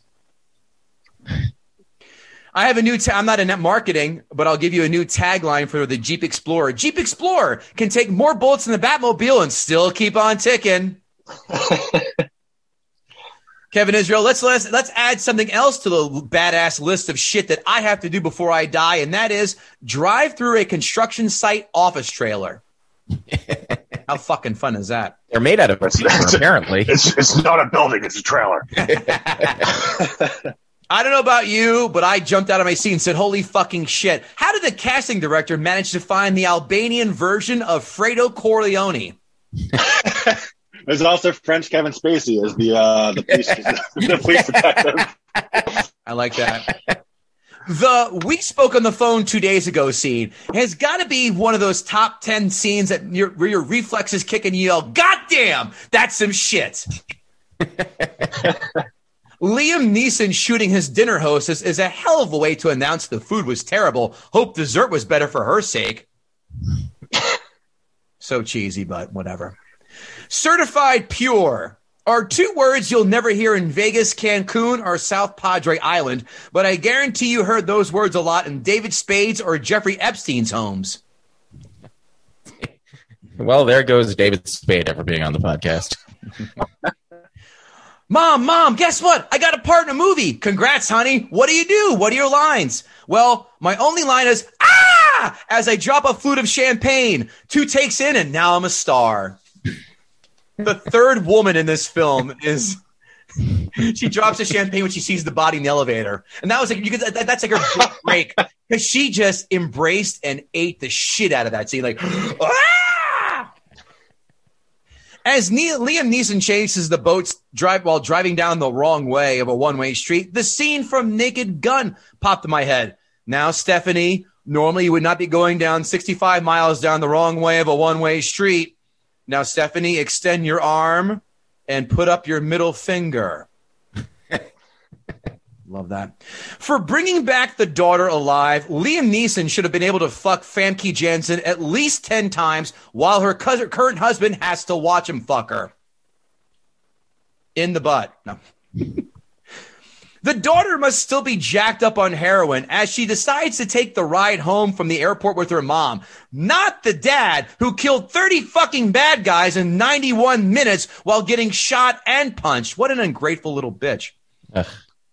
I have a new ta- I'm not in net marketing, but I'll give you a new tagline for the Jeep Explorer. Jeep Explorer can take more bullets than the Batmobile and still keep on ticking. Kevin Israel, let's, let's let's add something else to the badass list of shit that I have to do before I die, and that is drive through a construction site office trailer. How fucking fun is that? They're made out of paper, apparently. It's, it's not a building, it's a trailer. I don't know about you, but I jumped out of my seat and said, holy fucking shit. How did the casting director manage to find the Albanian version of Fredo Corleone? There's also French Kevin Spacey as the uh, the police the police detective. I like that. The "we spoke on the phone two days ago" scene has got to be one of those top ten scenes that your, where your reflexes kick and you yell, "God damn, that's some shit." Liam Neeson shooting his dinner hostess is a hell of a way to announce the food was terrible. Hope dessert was better for her sake. So cheesy, but whatever. Certified pure are two words you'll never hear in Vegas, Cancun, or South Padre Island, but I guarantee you heard those words a lot in David Spade's or Jeffrey Epstein's homes. Well, there goes David Spade ever being on the podcast. Mom, Mom, guess what? I got a part in a movie. Congrats, honey. What do you do? What are your lines? Well, my only line is, ah, as I drop a flute of champagne. Two takes in, and now I'm a star. The third woman in this film is she drops the champagne when she sees the body in the elevator, and that was like you could, that, that's like her big break because she just embraced and ate the shit out of that scene. Like, ah! As ne- Liam Neeson chases the boats drive while driving down the wrong way of a one-way street, the scene from Naked Gun popped in my head. Now, Stephanie, normally you would not be going down sixty-five miles down the wrong way of a one-way street. Now, Stephanie, extend your arm and put up your middle finger. Love that. For bringing back the daughter alive, Liam Neeson should have been able to fuck Famke Janssen at least ten times while her cousin, current husband has to watch him fuck her. In the butt. No. The daughter must still be jacked up on heroin as she decides to take the ride home from the airport with her mom. Not the dad who killed thirty fucking bad guys in ninety-one minutes while getting shot and punched. What an ungrateful little bitch. Ugh.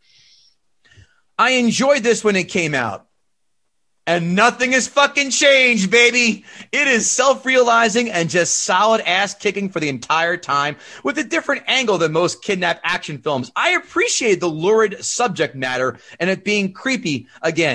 I enjoyed this when it came out. And nothing has fucking changed, baby. It is self-realizing and just solid ass kicking for the entire time with a different angle than most kidnap action films. I appreciate the lurid subject matter and it being creepy. Again,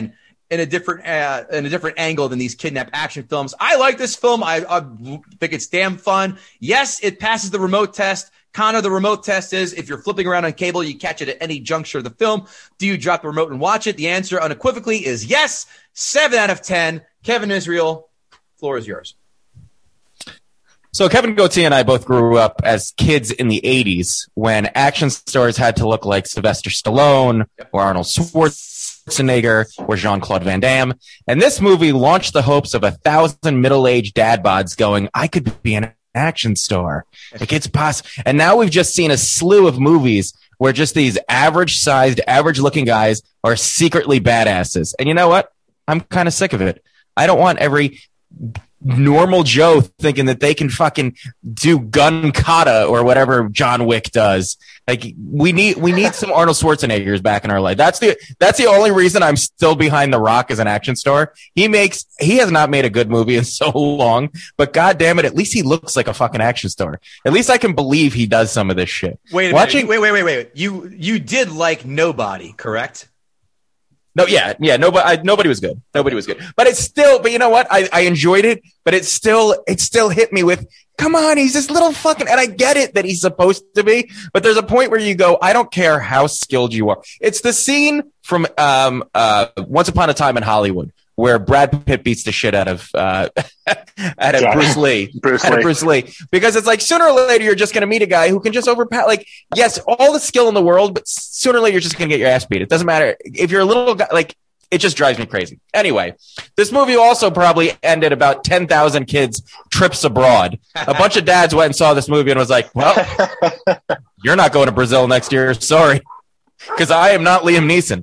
in a different uh, in a different angle than these kidnap action films. I like this film. I, I think it's damn fun. Yes, it passes the remote test. Connor, the remote test is if you're flipping around on cable, you catch it at any juncture of the film. Do you drop the remote and watch it? The answer unequivocally is yes. Seven out of ten. Kevin Israel, floor is yours. So Kevin Goatee and I both grew up as kids in the eighties when action stars had to look like Sylvester Stallone or Arnold Schwarzenegger or Jean-Claude Van Damme. And this movie launched the hopes of a thousand middle-aged dad bods going, I could be an action star. Like it's possible. And now we've just seen a slew of movies where just these average-sized, average-looking guys are secretly badasses. And you know what? I'm kind of sick of it. I don't want every normal Joe thinking that they can fucking do gun kata or whatever John Wick does. Like we need we need some Arnold Schwarzeneggers back in our life. That's the that's the only reason I'm still behind The Rock as an action star. He makes he has not made a good movie in so long, but god damn it, at least he looks like a fucking action star. At least I can believe he does some of this shit. Wait a Watching, minute. Wait, wait, wait, wait. You you did like Nobody, correct? No, yeah, yeah. Nobody, I, nobody was good. Nobody was good. But it's still. But you know what? I, I enjoyed it. But it still, it still hit me with, come on, he's this little fucking. And I get it that he's supposed to be. But there's a point where you go, I don't care how skilled you are. It's the scene from um uh Once Upon a Time in Hollywood where Brad Pitt beats the shit out of uh out of Johnny. Bruce Lee, Bruce out Lee. of Bruce Lee, because it's like sooner or later you're just going to meet a guy who can just overpower. Like yes, all the skill in the world, but sooner or later you're just going to get your ass beat. It doesn't matter if you're a little guy. Like it just drives me crazy. Anyway, this movie also probably ended about ten thousand kids trips abroad. A bunch of dads went and saw this movie and was like, "Well, you're not going to Brazil next year, sorry," because I am not Liam Neeson.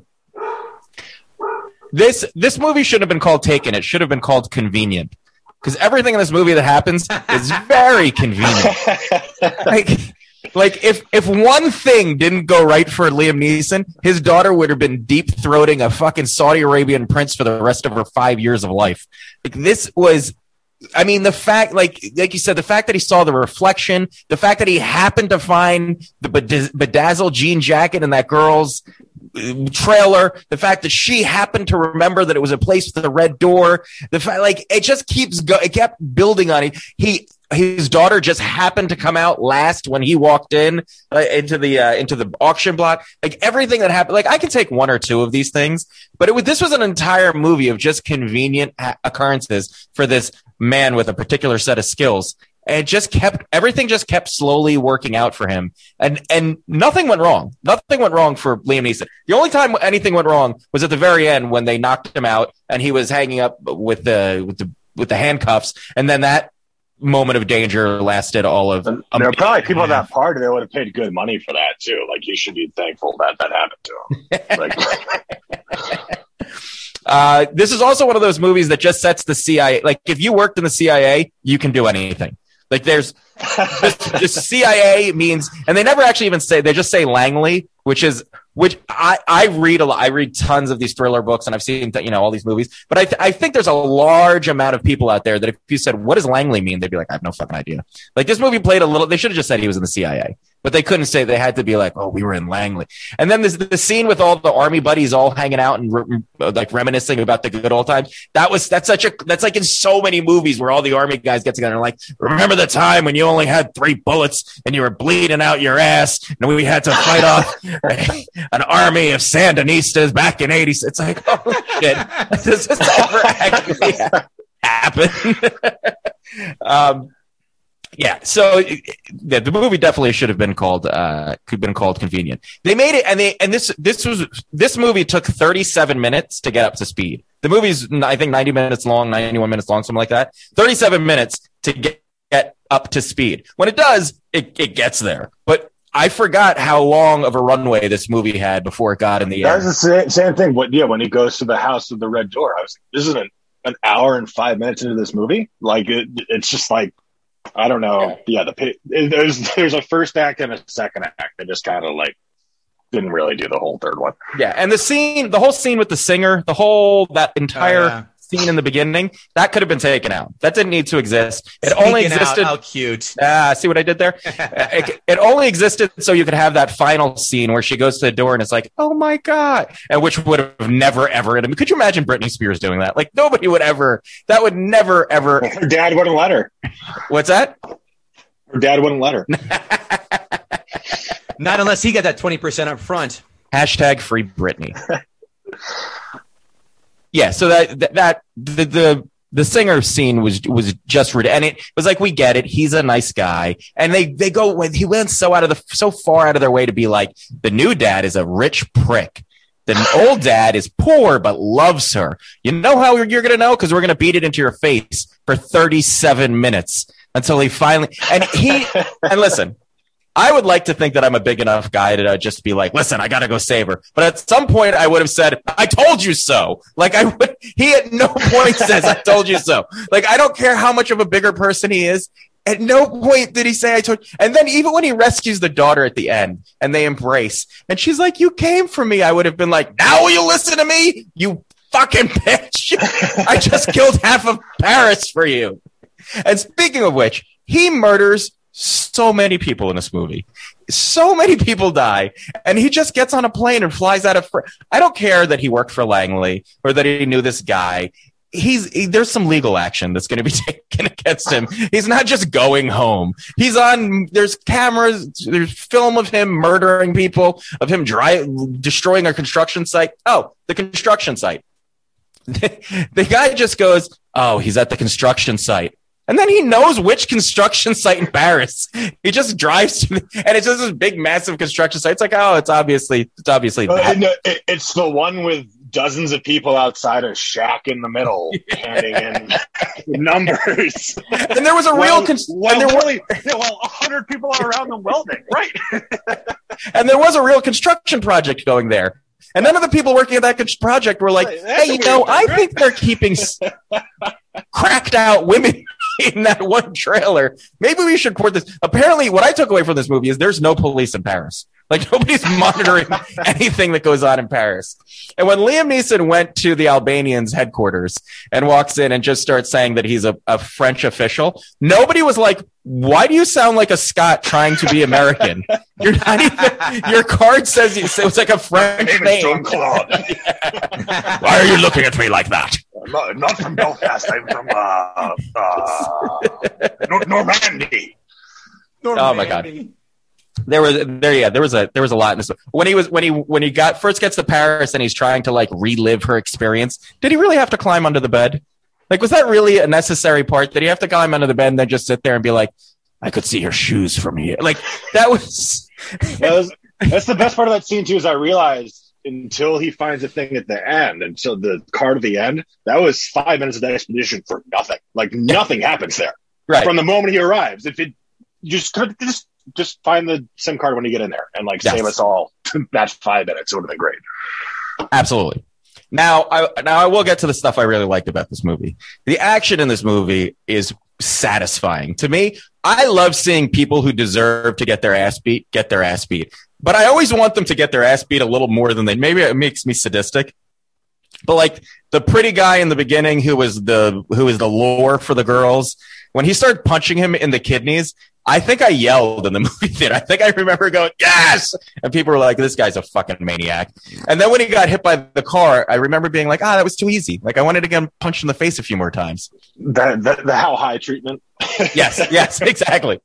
This this movie should have been called Taken. It should have been called Convenient, because everything in this movie that happens is very convenient. Like, like if if one thing didn't go right for Liam Neeson, his daughter would have been deep throating a fucking Saudi Arabian prince for the rest of her five years of life. Like this was. I mean, the fact, like, like you said, the fact that he saw the reflection, the fact that he happened to find the bedaz- bedazzled jean jacket in that girl's uh, trailer, the fact that she happened to remember that it was a place with a red door, the fact, like, it just keeps go, it kept building on it. He, his daughter just happened to come out last when he walked in uh, into the uh, into the auction block. Like everything that happened, like I could take one or two of these things, but it was this was an entire movie of just convenient ha- occurrences for this man with a particular set of skills. And it just kept everything just kept slowly working out for him, and and nothing went wrong. Nothing went wrong for Liam Neeson. The only time anything went wrong was at the very end when they knocked him out and he was hanging up with the with the with the handcuffs, and then that moment of danger lasted all of. And there are probably people at that party that would have paid good money for that too. Like he should be thankful that that happened to him. Like, uh, this is also one of those movies that just sets the C I A. Like if you worked in the C I A, you can do anything. Like there's this, this C I A means, and they never actually even say, they just say Langley, which is, which I, I read a lot. I read tons of these thriller books and I've seen, you know, all these movies, but I, th- I think there's a large amount of people out there that if you said, what does Langley mean? They'd be like, I have no fucking idea. Like this movie played a little, they should have just said he was in the C I A, but they couldn't say, they had to be like, oh, we were in Langley. And then there's the scene with all the army buddies all hanging out and re- like reminiscing about the good old times. That was, that's such a, that's like in so many movies where all the army guys get together and like, remember the time when you only had three bullets and you were bleeding out your ass and we had to fight off an army of Sandinistas back in eighties. It's like, oh shit, does this ever actually happen? um, yeah. So yeah, the movie definitely should have been called, uh, could have been called Convenient. They made it, and they, and this, this was, this movie took thirty-seven minutes to get up to speed. The movie's, I think, ninety minutes long, ninety-one minutes long, something like that. thirty-seven minutes to get, get up to speed. When it does, it, it gets there. But I forgot how long of a runway this movie had before it got in the air. that's the same, same thing. What? Yeah, when he goes to the house with the red door, I was like, this is an, an hour and five minutes into this movie. Like it, it's just like, I don't know. Yeah, the there's there's a first act and a second act that just kind of like didn't really do the whole third one. Yeah, and the scene, the whole scene with the singer, the whole that entire Oh, yeah. scene in the beginning, that could have been taken out. That didn't need to exist. It only Speaking out, existed. how cute. Ah, see what I did there? it, it only existed so you could have that final scene where she goes to the door and it's like, oh my God. And which would have never, ever. I mean, could you imagine Britney Spears doing that? Like, nobody would ever, that would never, ever. Her dad wouldn't let her. What's that? Her dad wouldn't let her. Not unless he got that twenty percent up front. Hashtag free Britney. Yeah, so that, that, that the, the, the singer scene was was just rude, and it was like, we get it. He's a nice guy, and they they go. He went so out of the so far out of their way to be like, the new dad is a rich prick. The old dad is poor but loves her. You know how you're gonna know? Because we're gonna beat it into your face for thirty-seven minutes until he finally and he and listen. I would like to think that I'm a big enough guy to uh, just be like, listen, I got to go save her. But at some point I would have said, I told you so. Like I would, he at no point says, I told you so. Like, I don't care how much of a bigger person he is. At no point did he say, I told you. And then even when he rescues the daughter at the end and they embrace and she's like, you came for me. I would have been like, now will you listen to me? You fucking bitch. I just killed half of Paris for you. And speaking of which, he murders so many people in this movie. So many people die, and he just gets on a plane and flies out of. Fr- I don't care that he worked for Langley or that he knew this guy. He's he, there's some legal action that's going to be taken against him. He's not just going home. He's on. There's cameras. There's film of him murdering people, of him dry, destroying a construction site. Oh, the construction site. The guy just goes, "Oh, he's at the construction site." And then he knows which construction site in Paris. He just drives to, the, and it's just this big, massive construction site. It's like, oh, it's obviously, it's obviously Uh, that. no, it, it's the one with dozens of people outside a shack in the middle, handing in numbers. And there was a real, Well, con- well, and there was, really, yeah, well, a hundred people are around them welding, right? and there was a real construction project going there. And none of the people working at that con- project were like, Right, that's hey, a you know, weird I thing, right? think they're keeping s- cracked out women in that one trailer. Maybe we should port this. Apparently, what I took away from this movie is there's no police in Paris. Like, nobody's monitoring anything that goes on in Paris. And when Liam Neeson went to the Albanians' headquarters and walks in and just starts saying that he's a, a French official, nobody was like, why do you sound like a Scot trying to be American? You're not even, your card says you, it was like a French My name is name. Jean-Claude. Why are you looking at me like that? not, not from Belfast. I'm from uh, uh, Nor- Normandy. Oh my God. There was there yeah there was a there was a lot in this when he was when he when he got first gets to Paris and he's trying to like relive her experience. Did he really have to climb under the bed? Like, was that really a necessary part? Did he have to climb under the bed and then just sit there and be like, I could see her shoes from here? Like, that was That was- that's the best part of that scene too. Is I realized until he finds a thing at the end, until the card at the end, that was five minutes of the expedition for nothing. Like nothing happens there right. from the moment he arrives. If it you just could just just find the SIM card when you get in there and like Yes. save us all that five minutes. It would have been great. Absolutely. Now, I now I will get to the stuff I really liked about this movie. The action in this movie is satisfying to me. I love seeing people who deserve to get their ass beat get their ass beat, but I always want them to get their ass beat a little more than they. Maybe it makes me sadistic, but like the pretty guy in the beginning who was the who was the lure for the girls, when he started punching him in the kidneys, I think I yelled in the movie theater. I think I remember going, yes! And people were like, this guy's a fucking maniac. And then when he got hit by the car, I remember being like, ah, that was too easy. Like, I wanted to get him punched in the face a few more times. The the, the how high treatment. Yes, yes, exactly.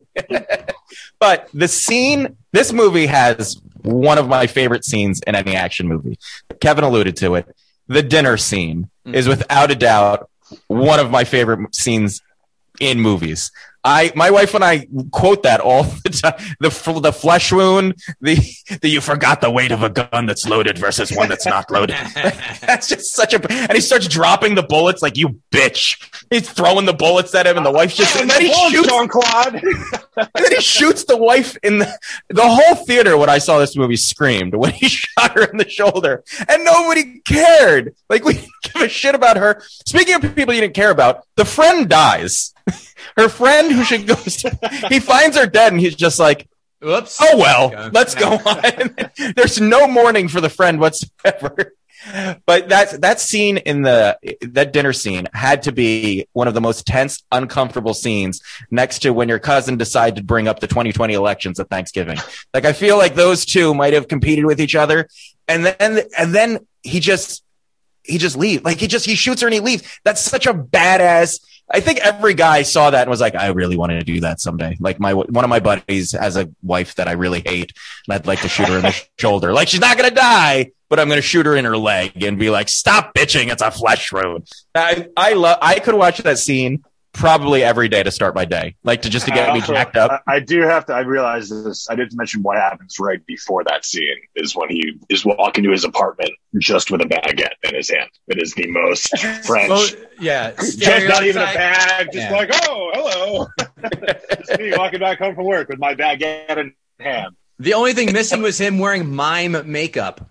But the scene, this movie has one of my favorite scenes in any action movie. Kevin alluded to it. The dinner scene is without a doubt one of my favorite scenes in movies. I, my wife and I quote that all the time. The the flesh wound, the, the you forgot the weight of a gun that's loaded versus one that's not loaded. That's just such a, and he starts dropping the bullets like, you bitch. He's throwing the bullets at him and the wife's just, and then he shoots, Jean-Claude. and then he shoots the wife in the, the whole theater when I saw this movie screamed when he shot her in the shoulder and nobody cared. Like, we didn't give a shit about her. Speaking of people you didn't care about, the friend dies. Her friend who she goes to, he finds her dead and he's just like, Oops. oh, well, Okay. let's go on. There's no mourning for the friend whatsoever. But that that scene in the that dinner scene had to be one of the most tense, uncomfortable scenes next to when your cousin decided to bring up the twenty twenty elections at Thanksgiving. Like, I feel like those two might have competed with each other, and then and then he just he just leaves. Like he just he shoots her and he leaves. That's such a badass. I think every guy saw that and was like, I really wanted to do that someday. Like my one of my buddies has a wife that I really hate, and I'd like to shoot her in the shoulder. Like, she's not gonna die, but I'm gonna shoot her in her leg and be like, stop bitching, it's a flesh wound. I I love. I could watch that scene probably every day to start my day, like to just to get I me also- jacked up. I, I do have to. I realize this. I didn't mention what happens right before that scene is when he is walking to his apartment just with a baguette in his hand. It is the most French. Well, yeah, just not even a stereotype. bag, just Yeah. like, oh, hello. Just me walking back home from work with my baguette in hand. The only thing missing was him wearing mime makeup.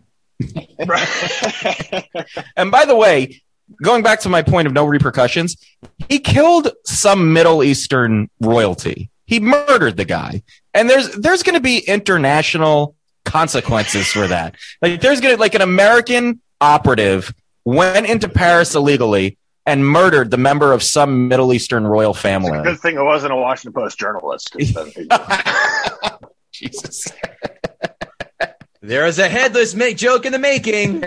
And by the way, going back to my point of no repercussions, he killed some Middle Eastern royalty. He murdered the guy, and there's there's going to be international consequences for that. Like, there's going to like an American operative went into Paris illegally and murdered the member of some Middle Eastern royal family. Good thing it wasn't a Washington Post journalist. 'Cause then he- Jesus. There is a headless make joke in the making.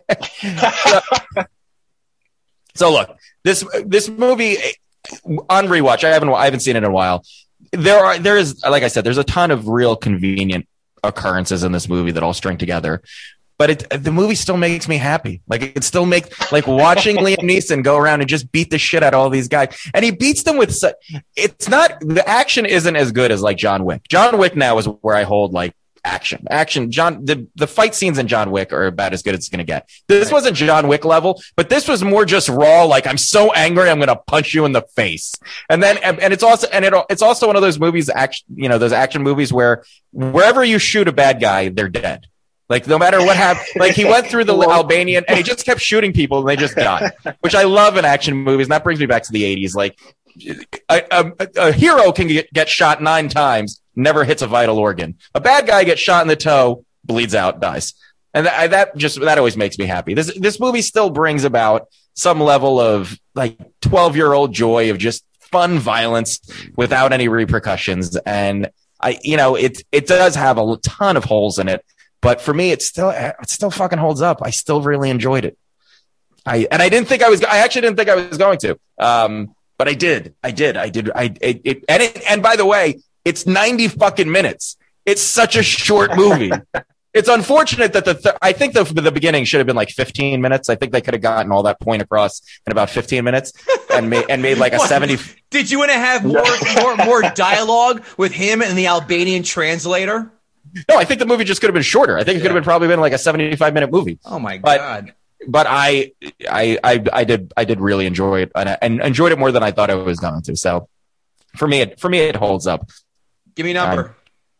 So look, this this movie on rewatch, I haven't I haven't seen it in a while. There are there is like I said, there's a ton of real convenient occurrences in this movie that all string together. But it, the movie still makes me happy. Like, it still makes like watching Liam Neeson go around and just beat the shit out of all these guys, and he beats them with. Such, it's not the action isn't as good as like John Wick. John Wick now is where I hold like action. Action. John the the fight scenes in John Wick are about as good as it's gonna get. This Right. wasn't John Wick level, but this was more just raw. Like, I'm so angry, I'm gonna punch you in the face. And then and, and it's also and it, it's also one of those movies, action. You know, those action movies where wherever you shoot a bad guy, they're dead. Like, no matter what happened, like he went through the Albanian and he just kept shooting people and they just died, which I love in action movies. And that brings me back to the eighties. Like, a, a, a hero can get, get shot nine times, never hits a vital organ. A bad guy gets shot in the toe, bleeds out, dies. And that, that just, that always makes me happy. This, this movie still brings about some level of like twelve year old joy of just fun violence without any repercussions. And I, you know, it, it does have a ton of holes in it. But for me, it still it still fucking holds up. I still really enjoyed it. I and I didn't think I was. I actually didn't think I was going to. Um, but I did. I did. I did. I it, it and it, and by the way, it's ninety fucking minutes. It's such a short movie. It's unfortunate that the th- I think the the beginning should have been like fifteen minutes. I think they could have gotten all that point across in about fifteen minutes and made and made like a What? seventy. Did you want to have more, more, more dialogue with him and the Albanian translator? No, I think the movie just could have been shorter. I think it could have been probably been like a seventy-five minute movie. Oh my But- god! But I, I, I, I did, I did really enjoy it, and, I, and enjoyed it more than I thought I was going to. So, for me, it, for me, it holds up. Give me a number.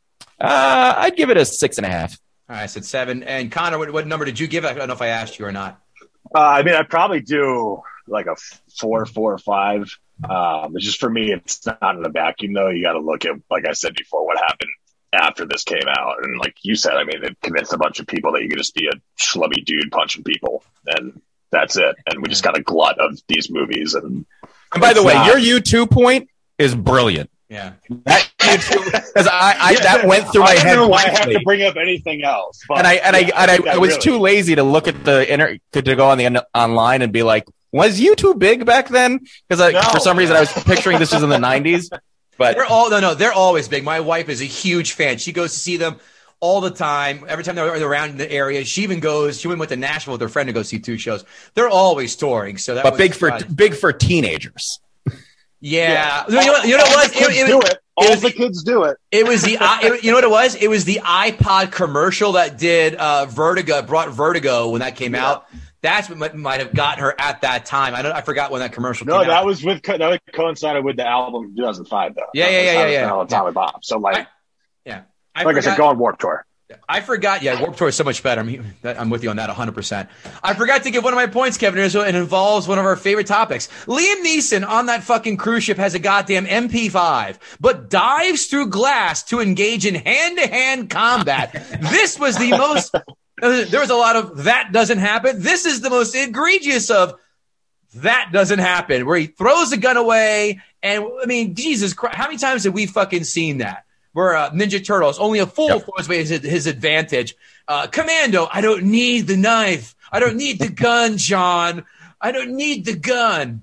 Uh, I'd give it a six and a half. All right, I said seven. And Connor, what, what number did you give? I don't know if I asked you or not. Uh, I mean, I'd probably do like a four, four or five. Um, it's just for me, it's not in a vacuum, though. You got to look at, like I said before, what happened after this came out. And like you said, I mean, it convinced a bunch of people that you could just be a schlubby dude punching people, and that's it. And we just got a glut of these movies. And, And by the It's way, not- your U two point is brilliant. Yeah. That U two, because I, I that went through my I don't head know why I have quickly. to bring up anything else. But and I and I yeah, and I, think I was really- too lazy to look at the inter to, to go on the online and be like, was U two big back then? Because No. for some reason I was picturing this was in the nineties. But They're all no, no. They're always big. My wife is a huge fan. She goes to see them all the time. Every time they're around the area, she even goes. She went with to Nashville with her friend to go see two shows. They're always touring. So that but was big for fun. big for teenagers. Yeah. You know what? You know All what the it was? kids It, do it, it. All it was the the- kids do it. it was the i- it, you know what it was? It was the iPod commercial that did uh, Vertigo, brought Vertigo when that came Yeah. out. That's what might, might have gotten her at that time. I don't. I forgot when that commercial No, came that out. was with that was coincided with the album from two thousand five, though. Yeah, That yeah, was yeah, how yeah, it yeah. fell on Tommy Bob. So like, yeah. I like I said, forgot- go on Warped Tour. I forgot. Yeah, Warped Tour is so much better. I'm, I'm with you on that one hundred percent. I forgot to give one of my points, Kevin. It involves one of our favorite topics. Liam Neeson on that fucking cruise ship has a goddamn M P five, but dives through glass to engage in hand-to-hand combat. This was the most There was a lot of that doesn't happen. This is the most egregious of that doesn't happen, where he throws the gun away. And I mean, Jesus Christ, how many times have we fucking seen that? Where uh, Ninja Turtles, only a fool Yep. throws away his, his advantage. Uh, Commando, I don't need the knife. I don't need the gun, John. I don't need the gun.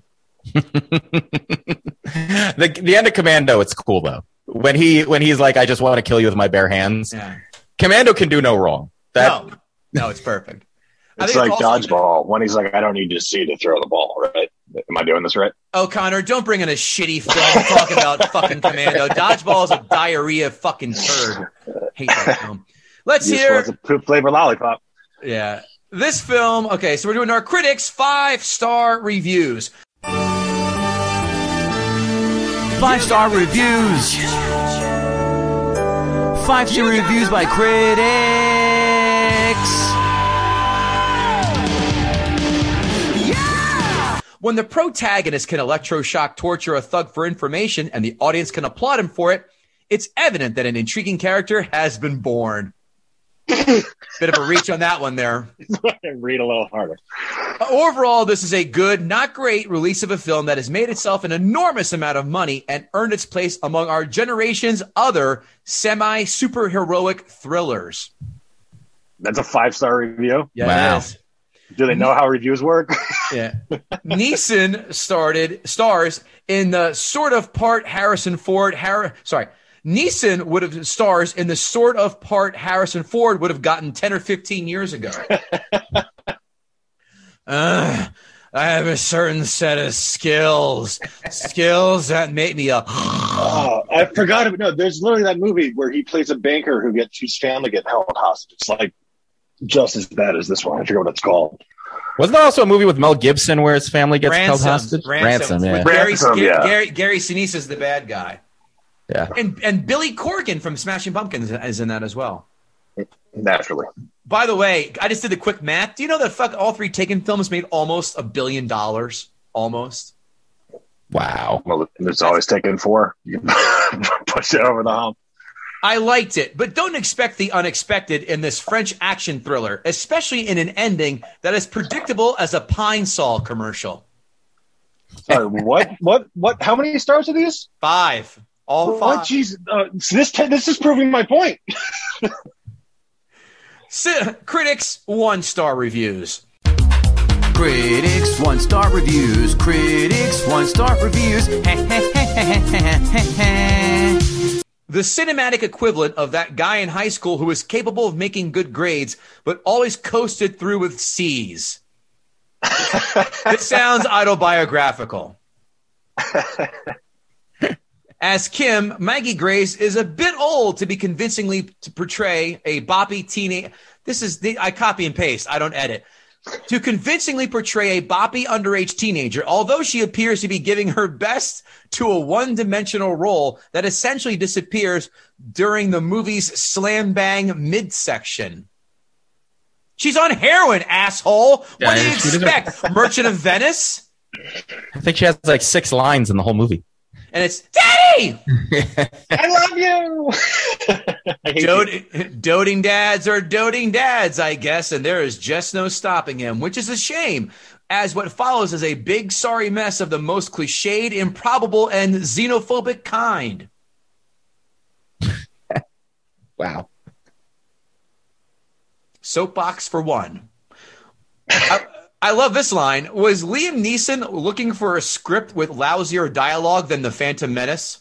the the end of Commando, it's cool though. When he when he's like, I just want to kill you with my bare hands. Yeah. Commando can do no wrong. That No, no, it's perfect. I It's think like also- dodgeball when he's like, I don't need to see to throw the ball, right? Am I doing this right? Oh, Connor, don't bring in a shitty film talking about fucking Commando. Dodgeball is a diarrhea fucking turd. Hate that film. Let's Useful hear. as a poop flavor lollipop. Yeah. This film, okay, so we're doing our critics' five-star reviews. Five star reviews. Five star reviews by critics. When the protagonist can electroshock torture a thug for information and the audience can applaud him for it, it's evident that an intriguing character has been born. Bit of a reach on that one there. Read a little harder. Overall, this is a good, not great release of a film that has made itself an enormous amount of money and earned its place among our generation's other semi-superheroic thrillers. That's a five star review. Yeah, Wow. it is. Do they know how reviews work? Yeah. Neeson started stars in the sort of part Harrison Ford. Har- sorry. Neeson would have stars in the sort of part Harrison Ford would have gotten ten or fifteen years ago. uh, I have a certain set of skills, skills that make me a. Oh, I forgot. About, no, there's literally that movie where he plays a banker who gets whose family get held hostage. It's like just as bad as this one. I forget what it's called. wasn't there also a movie with Mel Gibson where his family gets held Ransom, hostage? Ransom, yeah. with Gary, Ransom, Gary, yeah. Gary, Gary Sinise is the bad guy, yeah. and and Billy Corgan from Smashing Pumpkins is in that as well. Naturally. By the way, I just did the quick math. Do you know that fuck all three Taken films made almost a billion dollars? Almost. Wow. Well, it's always taken four. You can push it over the hump. I liked it, but don't expect the unexpected in this French action thriller, especially in an ending that is predictable as a Pine Sol commercial. Sorry, what? What? What? How many stars are these? Five. All What? five. Jeez, uh, so this te- this is proving my point. Si- critics, one star reviews. Critics one star reviews. Critics one star reviews. The cinematic equivalent of that guy in high school who was capable of making good grades, but always coasted through with C's. It sounds autobiographical. As Kim, Maggie Grace is a bit old to be convincingly to portray a boppy teenage. This is the I copy and paste. I don't edit. To convincingly portray a boppy underage teenager, although she appears to be giving her best to a one-dimensional role that essentially disappears during the movie's slam bang midsection. She's on heroin, asshole. What Yeah, do you she doesn't- expect? Merchant of Venice? I think she has like six lines in the whole movie. And it's Daddy! I love you. I hate you. Dote, doting dads are doting dads, I guess, and there is just no stopping him, which is a shame, as what follows is a big sorry mess of the most cliched, improbable, and xenophobic kind. Wow. Soapbox for one. I, I love this line. Was Liam Neeson looking for a script with lousier dialogue than The Phantom Menace?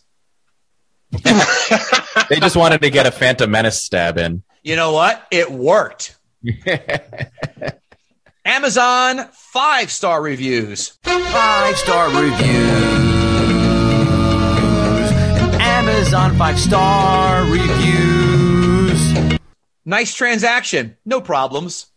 They just wanted to get a Phantom Menace stab in. You know what? It worked. Amazon five-star reviews. Five star reviews. Amazon five star reviews. Nice transaction. No problems.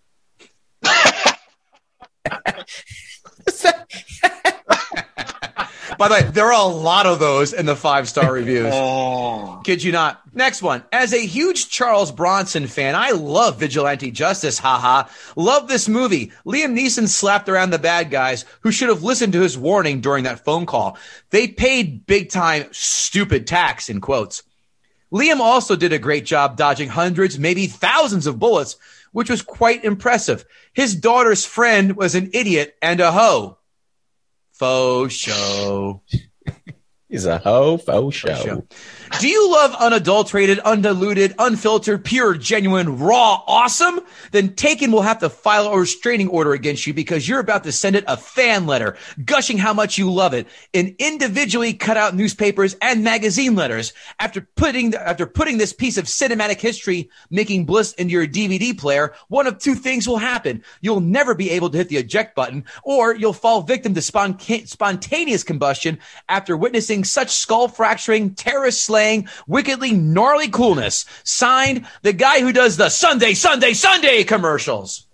By the way, there are a lot of those in the five-star reviews. Oh. Kid you not. Next one. As a huge Charles Bronson fan, I love Vigilante Justice, haha. Love this movie. Liam Neeson slapped around the bad guys who should have listened to his warning during that phone call. They paid big-time stupid tax, in quotes. Liam also did a great job dodging hundreds, maybe thousands of bullets, which was quite impressive. His daughter's friend was an idiot and a hoe. Faux show. He's a hoe, faux show. show. Do you love unadulterated, undiluted, unfiltered, pure, genuine, raw, awesome? Then Taken will have to file a restraining order against you because you're about to send it a fan letter, gushing how much you love it in individually cut out newspapers and magazine letters. After putting after putting this piece of cinematic history making bliss into your D V D player, one of two things will happen. You'll never be able to hit the eject button, or you'll fall victim to sponta- spontaneous combustion after witnessing such skull-fracturing, terrorist-slaying, wickedly gnarly coolness. Signed, the guy who does the Sunday, Sunday, Sunday commercials.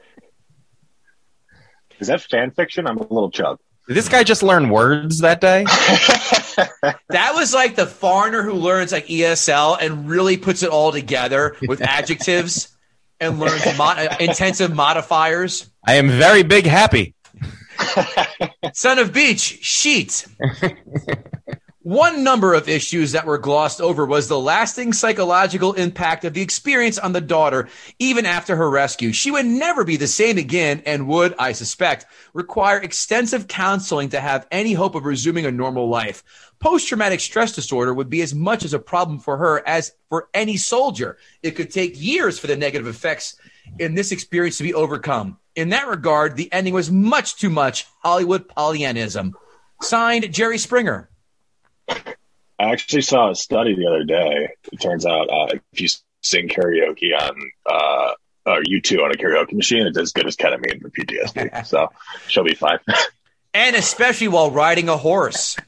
Is that fan fiction? I'm a little chub. Did this guy just learn words that day? That was like the foreigner who learns like E S L and really puts it all together with adjectives and learns mod- intensive modifiers. I am very big happy. Son of Beach, sheet. One number of issues that were glossed over was the lasting psychological impact of the experience on the daughter, even after her rescue. She would never be the same again and would, I suspect, require extensive counseling to have any hope of resuming a normal life. Post-traumatic stress disorder would be as much as a problem for her as for any soldier. It could take years for the negative effects in this experience to be overcome. In that regard, the ending was much too much Hollywood Pollyannism. Signed, Jerry Springer. I actually saw a study the other day. It turns out uh, if you sing karaoke on uh, or U two on a karaoke machine, it's as good as ketamine for P T S D. So she'll be fine. And especially while riding a horse.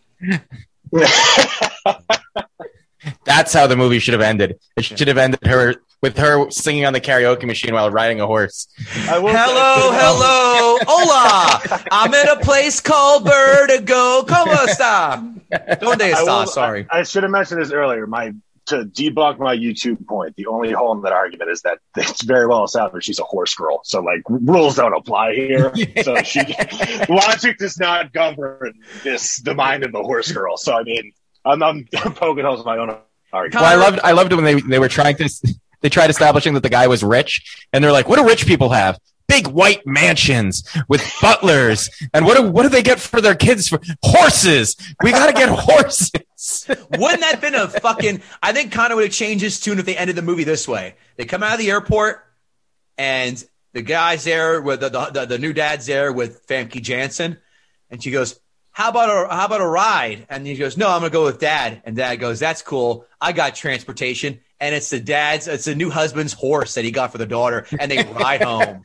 That's how the movie should have ended. It should have ended her with her singing on the karaoke machine while riding a horse. Hello, hello, hola. I'm in a place called Vertigo. ¿Cómo está? Donde I, está? will, Sorry. I, I should have mentioned this earlier. My to debunk my YouTube point, the only hole in that argument is that it's very well established she's a horse girl. So like rules don't apply here. So she logic does not govern this the mind of the horse girl. So I mean, I'm, I'm poking holes in my own argument. Well, I loved I loved it when they they were trying to they tried establishing that the guy was rich, and they're like, what do rich people have? Big white mansions with butlers, and what do what do they get for their kids? For horses. We gotta get horses. Wouldn't that have been a fucking? I think Connor would have changed his tune if they ended the movie this way. They come out of the airport, and the guy's there with the the, the new dad's there with Famke Janssen, and she goes, "How about a how about a ride?" And he goes, "No, I'm gonna go with Dad." And Dad goes, "That's cool. I got transportation." And it's the dad's, it's the new husband's horse that he got for the daughter, and they ride home.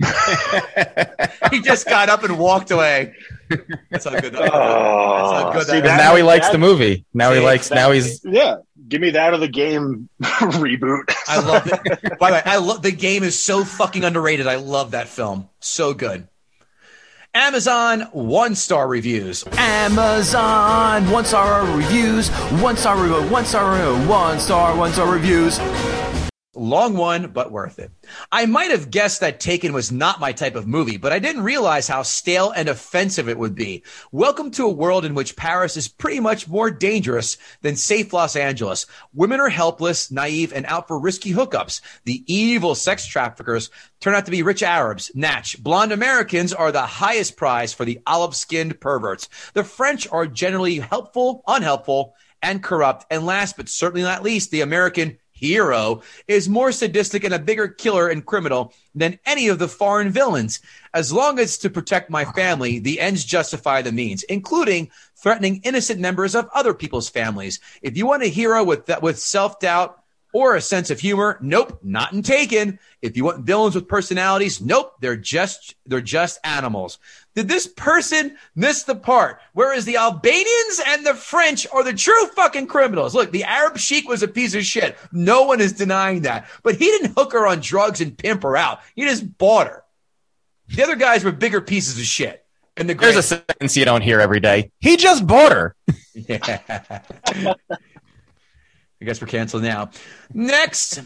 He just got up and walked away. That's how good that. Oh, that's how good see, that. Because that- now he likes that- the movie. Now he See, likes. Now he's. Yeah, give me that or the game reboot. I love it. By the way, I love the game is so fucking underrated. I love that film. So good. Amazon one star reviews. Amazon one star reviews, one star review, one star review, one star, one star reviews. Long one, but worth it. I might have guessed that Taken was not my type of movie, but I didn't realize how stale and offensive it would be. Welcome to a world in which Paris is pretty much more dangerous than safe Los Angeles. Women are helpless, naive, and out for risky hookups. The evil sex traffickers turn out to be rich Arabs. Natch. Blonde Americans are the highest prize for the olive-skinned perverts. The French are generally helpful, unhelpful, and corrupt. And last but certainly not least, the American hero is more sadistic and a bigger killer and criminal than any of the foreign villains. As long as to protect my family, the ends justify the means, including threatening innocent members of other people's families. If you want a hero with that, with self-doubt or a sense of humor, nope, not in Taken. If you want villains with personalities, nope, they're just they're just animals. Did this person miss the part? Whereas the Albanians and the French are the true fucking criminals. Look, the Arab sheik was a piece of shit. No one is denying that. But he didn't hook her on drugs and pimp her out. He just bought her. The other guys were bigger pieces of shit. And the There's a sentence you don't hear every day. He just bought her. Yeah. I guess we're canceled now. Next.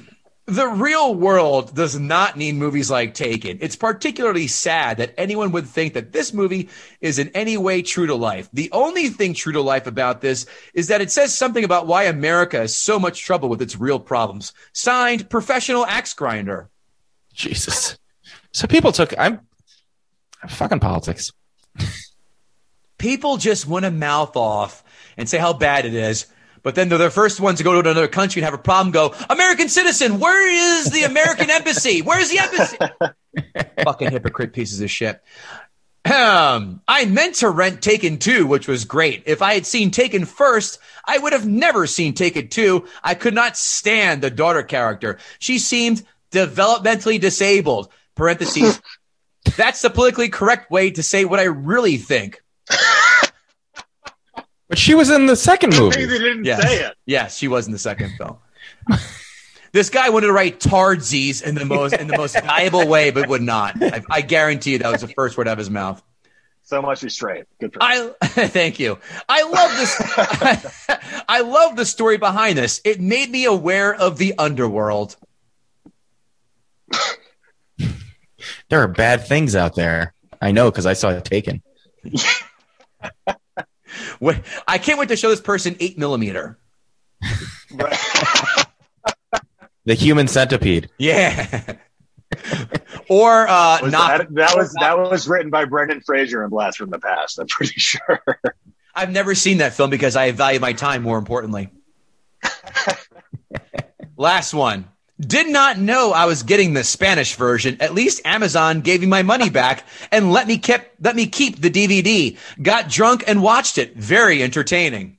The real world does not need movies like Taken. It's particularly sad that anyone would think that this movie is in any way true to life. The only thing true to life about this is that it says something about why America has so much trouble with its real problems. Signed, Professional Axe Grinder. Jesus. So people took, I'm, I'm fucking politics. People just want to mouth off and say how bad it is. But then they're the first ones to go to another country and have a problem go, American citizen, where is the American embassy? Where's the embassy? Fucking hypocrite pieces of shit. Um, I meant to rent Taken two, which was great. If I had seen Taken first, I would have never seen Taken two. I could not stand the daughter character. She seemed developmentally disabled. Parentheses. That's the politically correct way to say what I really think. But she was in the second movie. They didn't Yes. say it. Yes, she was in the second film. This guy wanted to write Tardsies in the most in the most valuable way, but would not. I, I guarantee you that was the first word out of his mouth. So much restraint. Good for I thank you. I love this. I, I love the story behind this. It made me aware of the underworld. There are bad things out there. I know because I saw it Taken. Wait, I can't wait to show this person eight millimeter. Right. The Human Centipede. Yeah. Or uh, Was not. that, that was that was written by Brendan Fraser in Blast from the Past. I'm pretty sure. I've never seen that film because I value my time more importantly. Last one. Did not know I was getting the Spanish version. At least Amazon gave me my money back and let me kept let me keep the D V D. Got drunk and watched it. Very entertaining.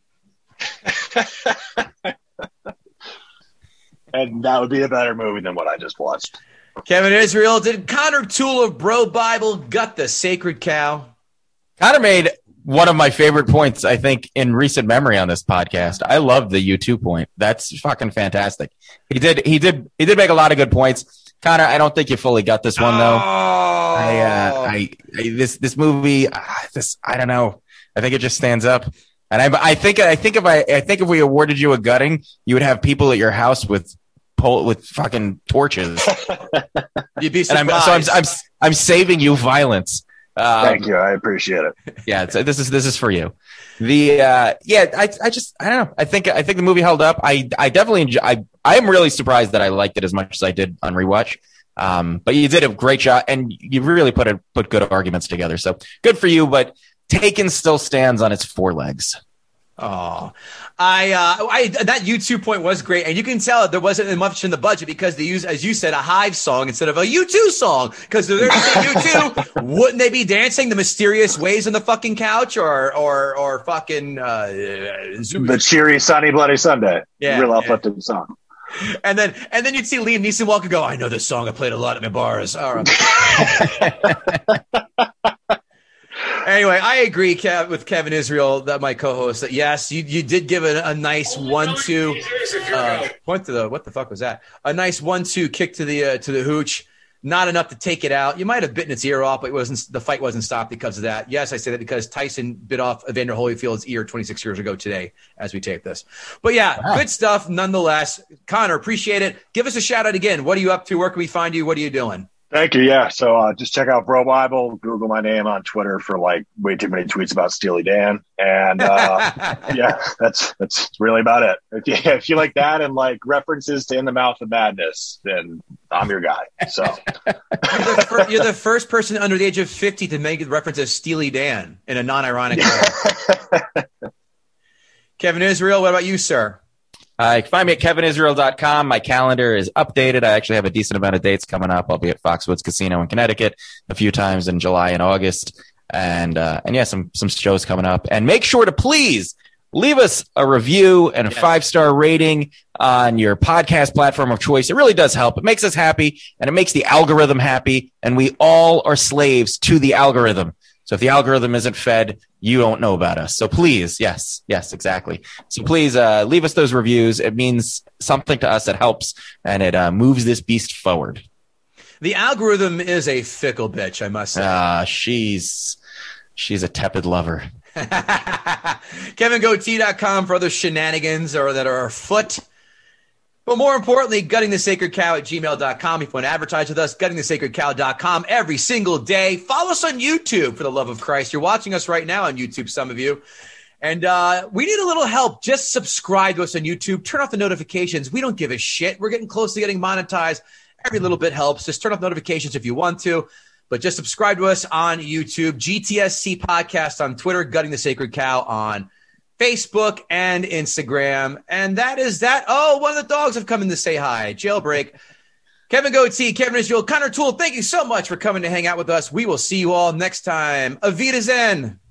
And that would be a better movie than what I just watched. Kevin Israel, did Connor Toole of Bro Bible gut the sacred cow? Connor made one of my favorite points, I think, in recent memory on this podcast. I love the U two point. That's fucking fantastic. He did, he did, he did make a lot of good points. Connor, I don't think you fully got this one though. Oh. I, uh, I, I, this, this movie, uh, this, I don't know. I think it just stands up. And I, I think, I think if I, I think if we awarded you a gutting, you would have people at your house with pole, with fucking torches. You'd be And surprised. I'm, so I'm, I'm, I'm saving you violence. Um, Thank you. I appreciate it. Yeah, it's, this is this is for you. The uh, yeah, I I just I don't know. I think I think the movie held up. I I definitely enjoy, I I am really surprised that I liked it as much as I did on rewatch. Um, but you did a great job, and you really put a, put good arguments together. So good for you. But Taken still stands on its four legs. Oh, I, uh, I, that U two point was great. And you can tell there wasn't much in the budget because they use, as you said, a Hive song instead of a U two song. Cause they're U two, wouldn't they be dancing the mysterious ways on the fucking couch or, or, or fucking, uh, Zoom? The cheery, sunny, bloody Sunday. Yeah, Real yeah. uplifting song. And then, and then you'd see Liam Neeson walk and go, I know this song. I played a lot at my bars. All right. Anyway, I agree Kev, with Kevin Israel, that my co-host, that yes, you, you did give it a, a nice one-two uh, point to the what the fuck was that? A nice one-two kick to the uh, to the hooch. Not enough to take it out. You might have bitten its ear off, but it wasn't. The fight wasn't stopped because of that. Yes, I say that because Tyson bit off Evander Holyfield's ear twenty-six years ago today as we tape this. But yeah, wow. Good stuff nonetheless. Connor, appreciate it. Give us a shout out again. What are you up to? Where can we find you? What are you doing? Thank you. Yeah. So uh, just check out Bro Bible. Google my name on Twitter for like way too many tweets about Steely Dan. And uh, yeah, that's that's really about it. If you, if you like that and like references to In the Mouth of Madness, then I'm your guy. So you're, the fir- you're the first person under the age of fifty to make reference to Steely Dan in a non-ironic way. Kevin Israel, what about you, sir? Uh, you can find me at kevin israel dot com. My calendar is updated. I actually have a decent amount of dates coming up. I'll be at Foxwoods Casino in Connecticut a few times in July and August. And, uh, and yeah, some, some shows coming up. And make sure to please leave us a review and a yes. five-star rating on your podcast platform of choice. It really does help. It makes us happy, and it makes the algorithm happy. And we all are slaves to the algorithm. So if the algorithm isn't fed, you don't know about us. So please, yes, yes, exactly. So please uh, leave us those reviews. It means something to us. It helps, and it uh, moves this beast forward. The algorithm is a fickle bitch, I must say. Uh, she's she's a tepid lover. Kevin Goatee dot com for other shenanigans or that are afoot. But more importantly, gutting the sacred cow at gmail dot com. If you want to advertise with us, gutting the sacred cow dot com every single day. Follow us on YouTube, for the love of Christ. You're watching us right now on YouTube, some of you. And uh, we need a little help. Just subscribe to us on YouTube. Turn off the notifications. We don't give a shit. We're getting close to getting monetized. Every little bit helps. Just turn off notifications if you want to. But just subscribe to us on YouTube. G T S C Podcast on Twitter. Gutting the Sacred Cow on Facebook and Instagram. And that is that. Oh, one of the dogs have come in to say hi. Jailbreak. Kevin Goatee, Kevin Israel, Connor Toole, thank you so much for coming to hang out with us. We will see you all next time. Avita Zen.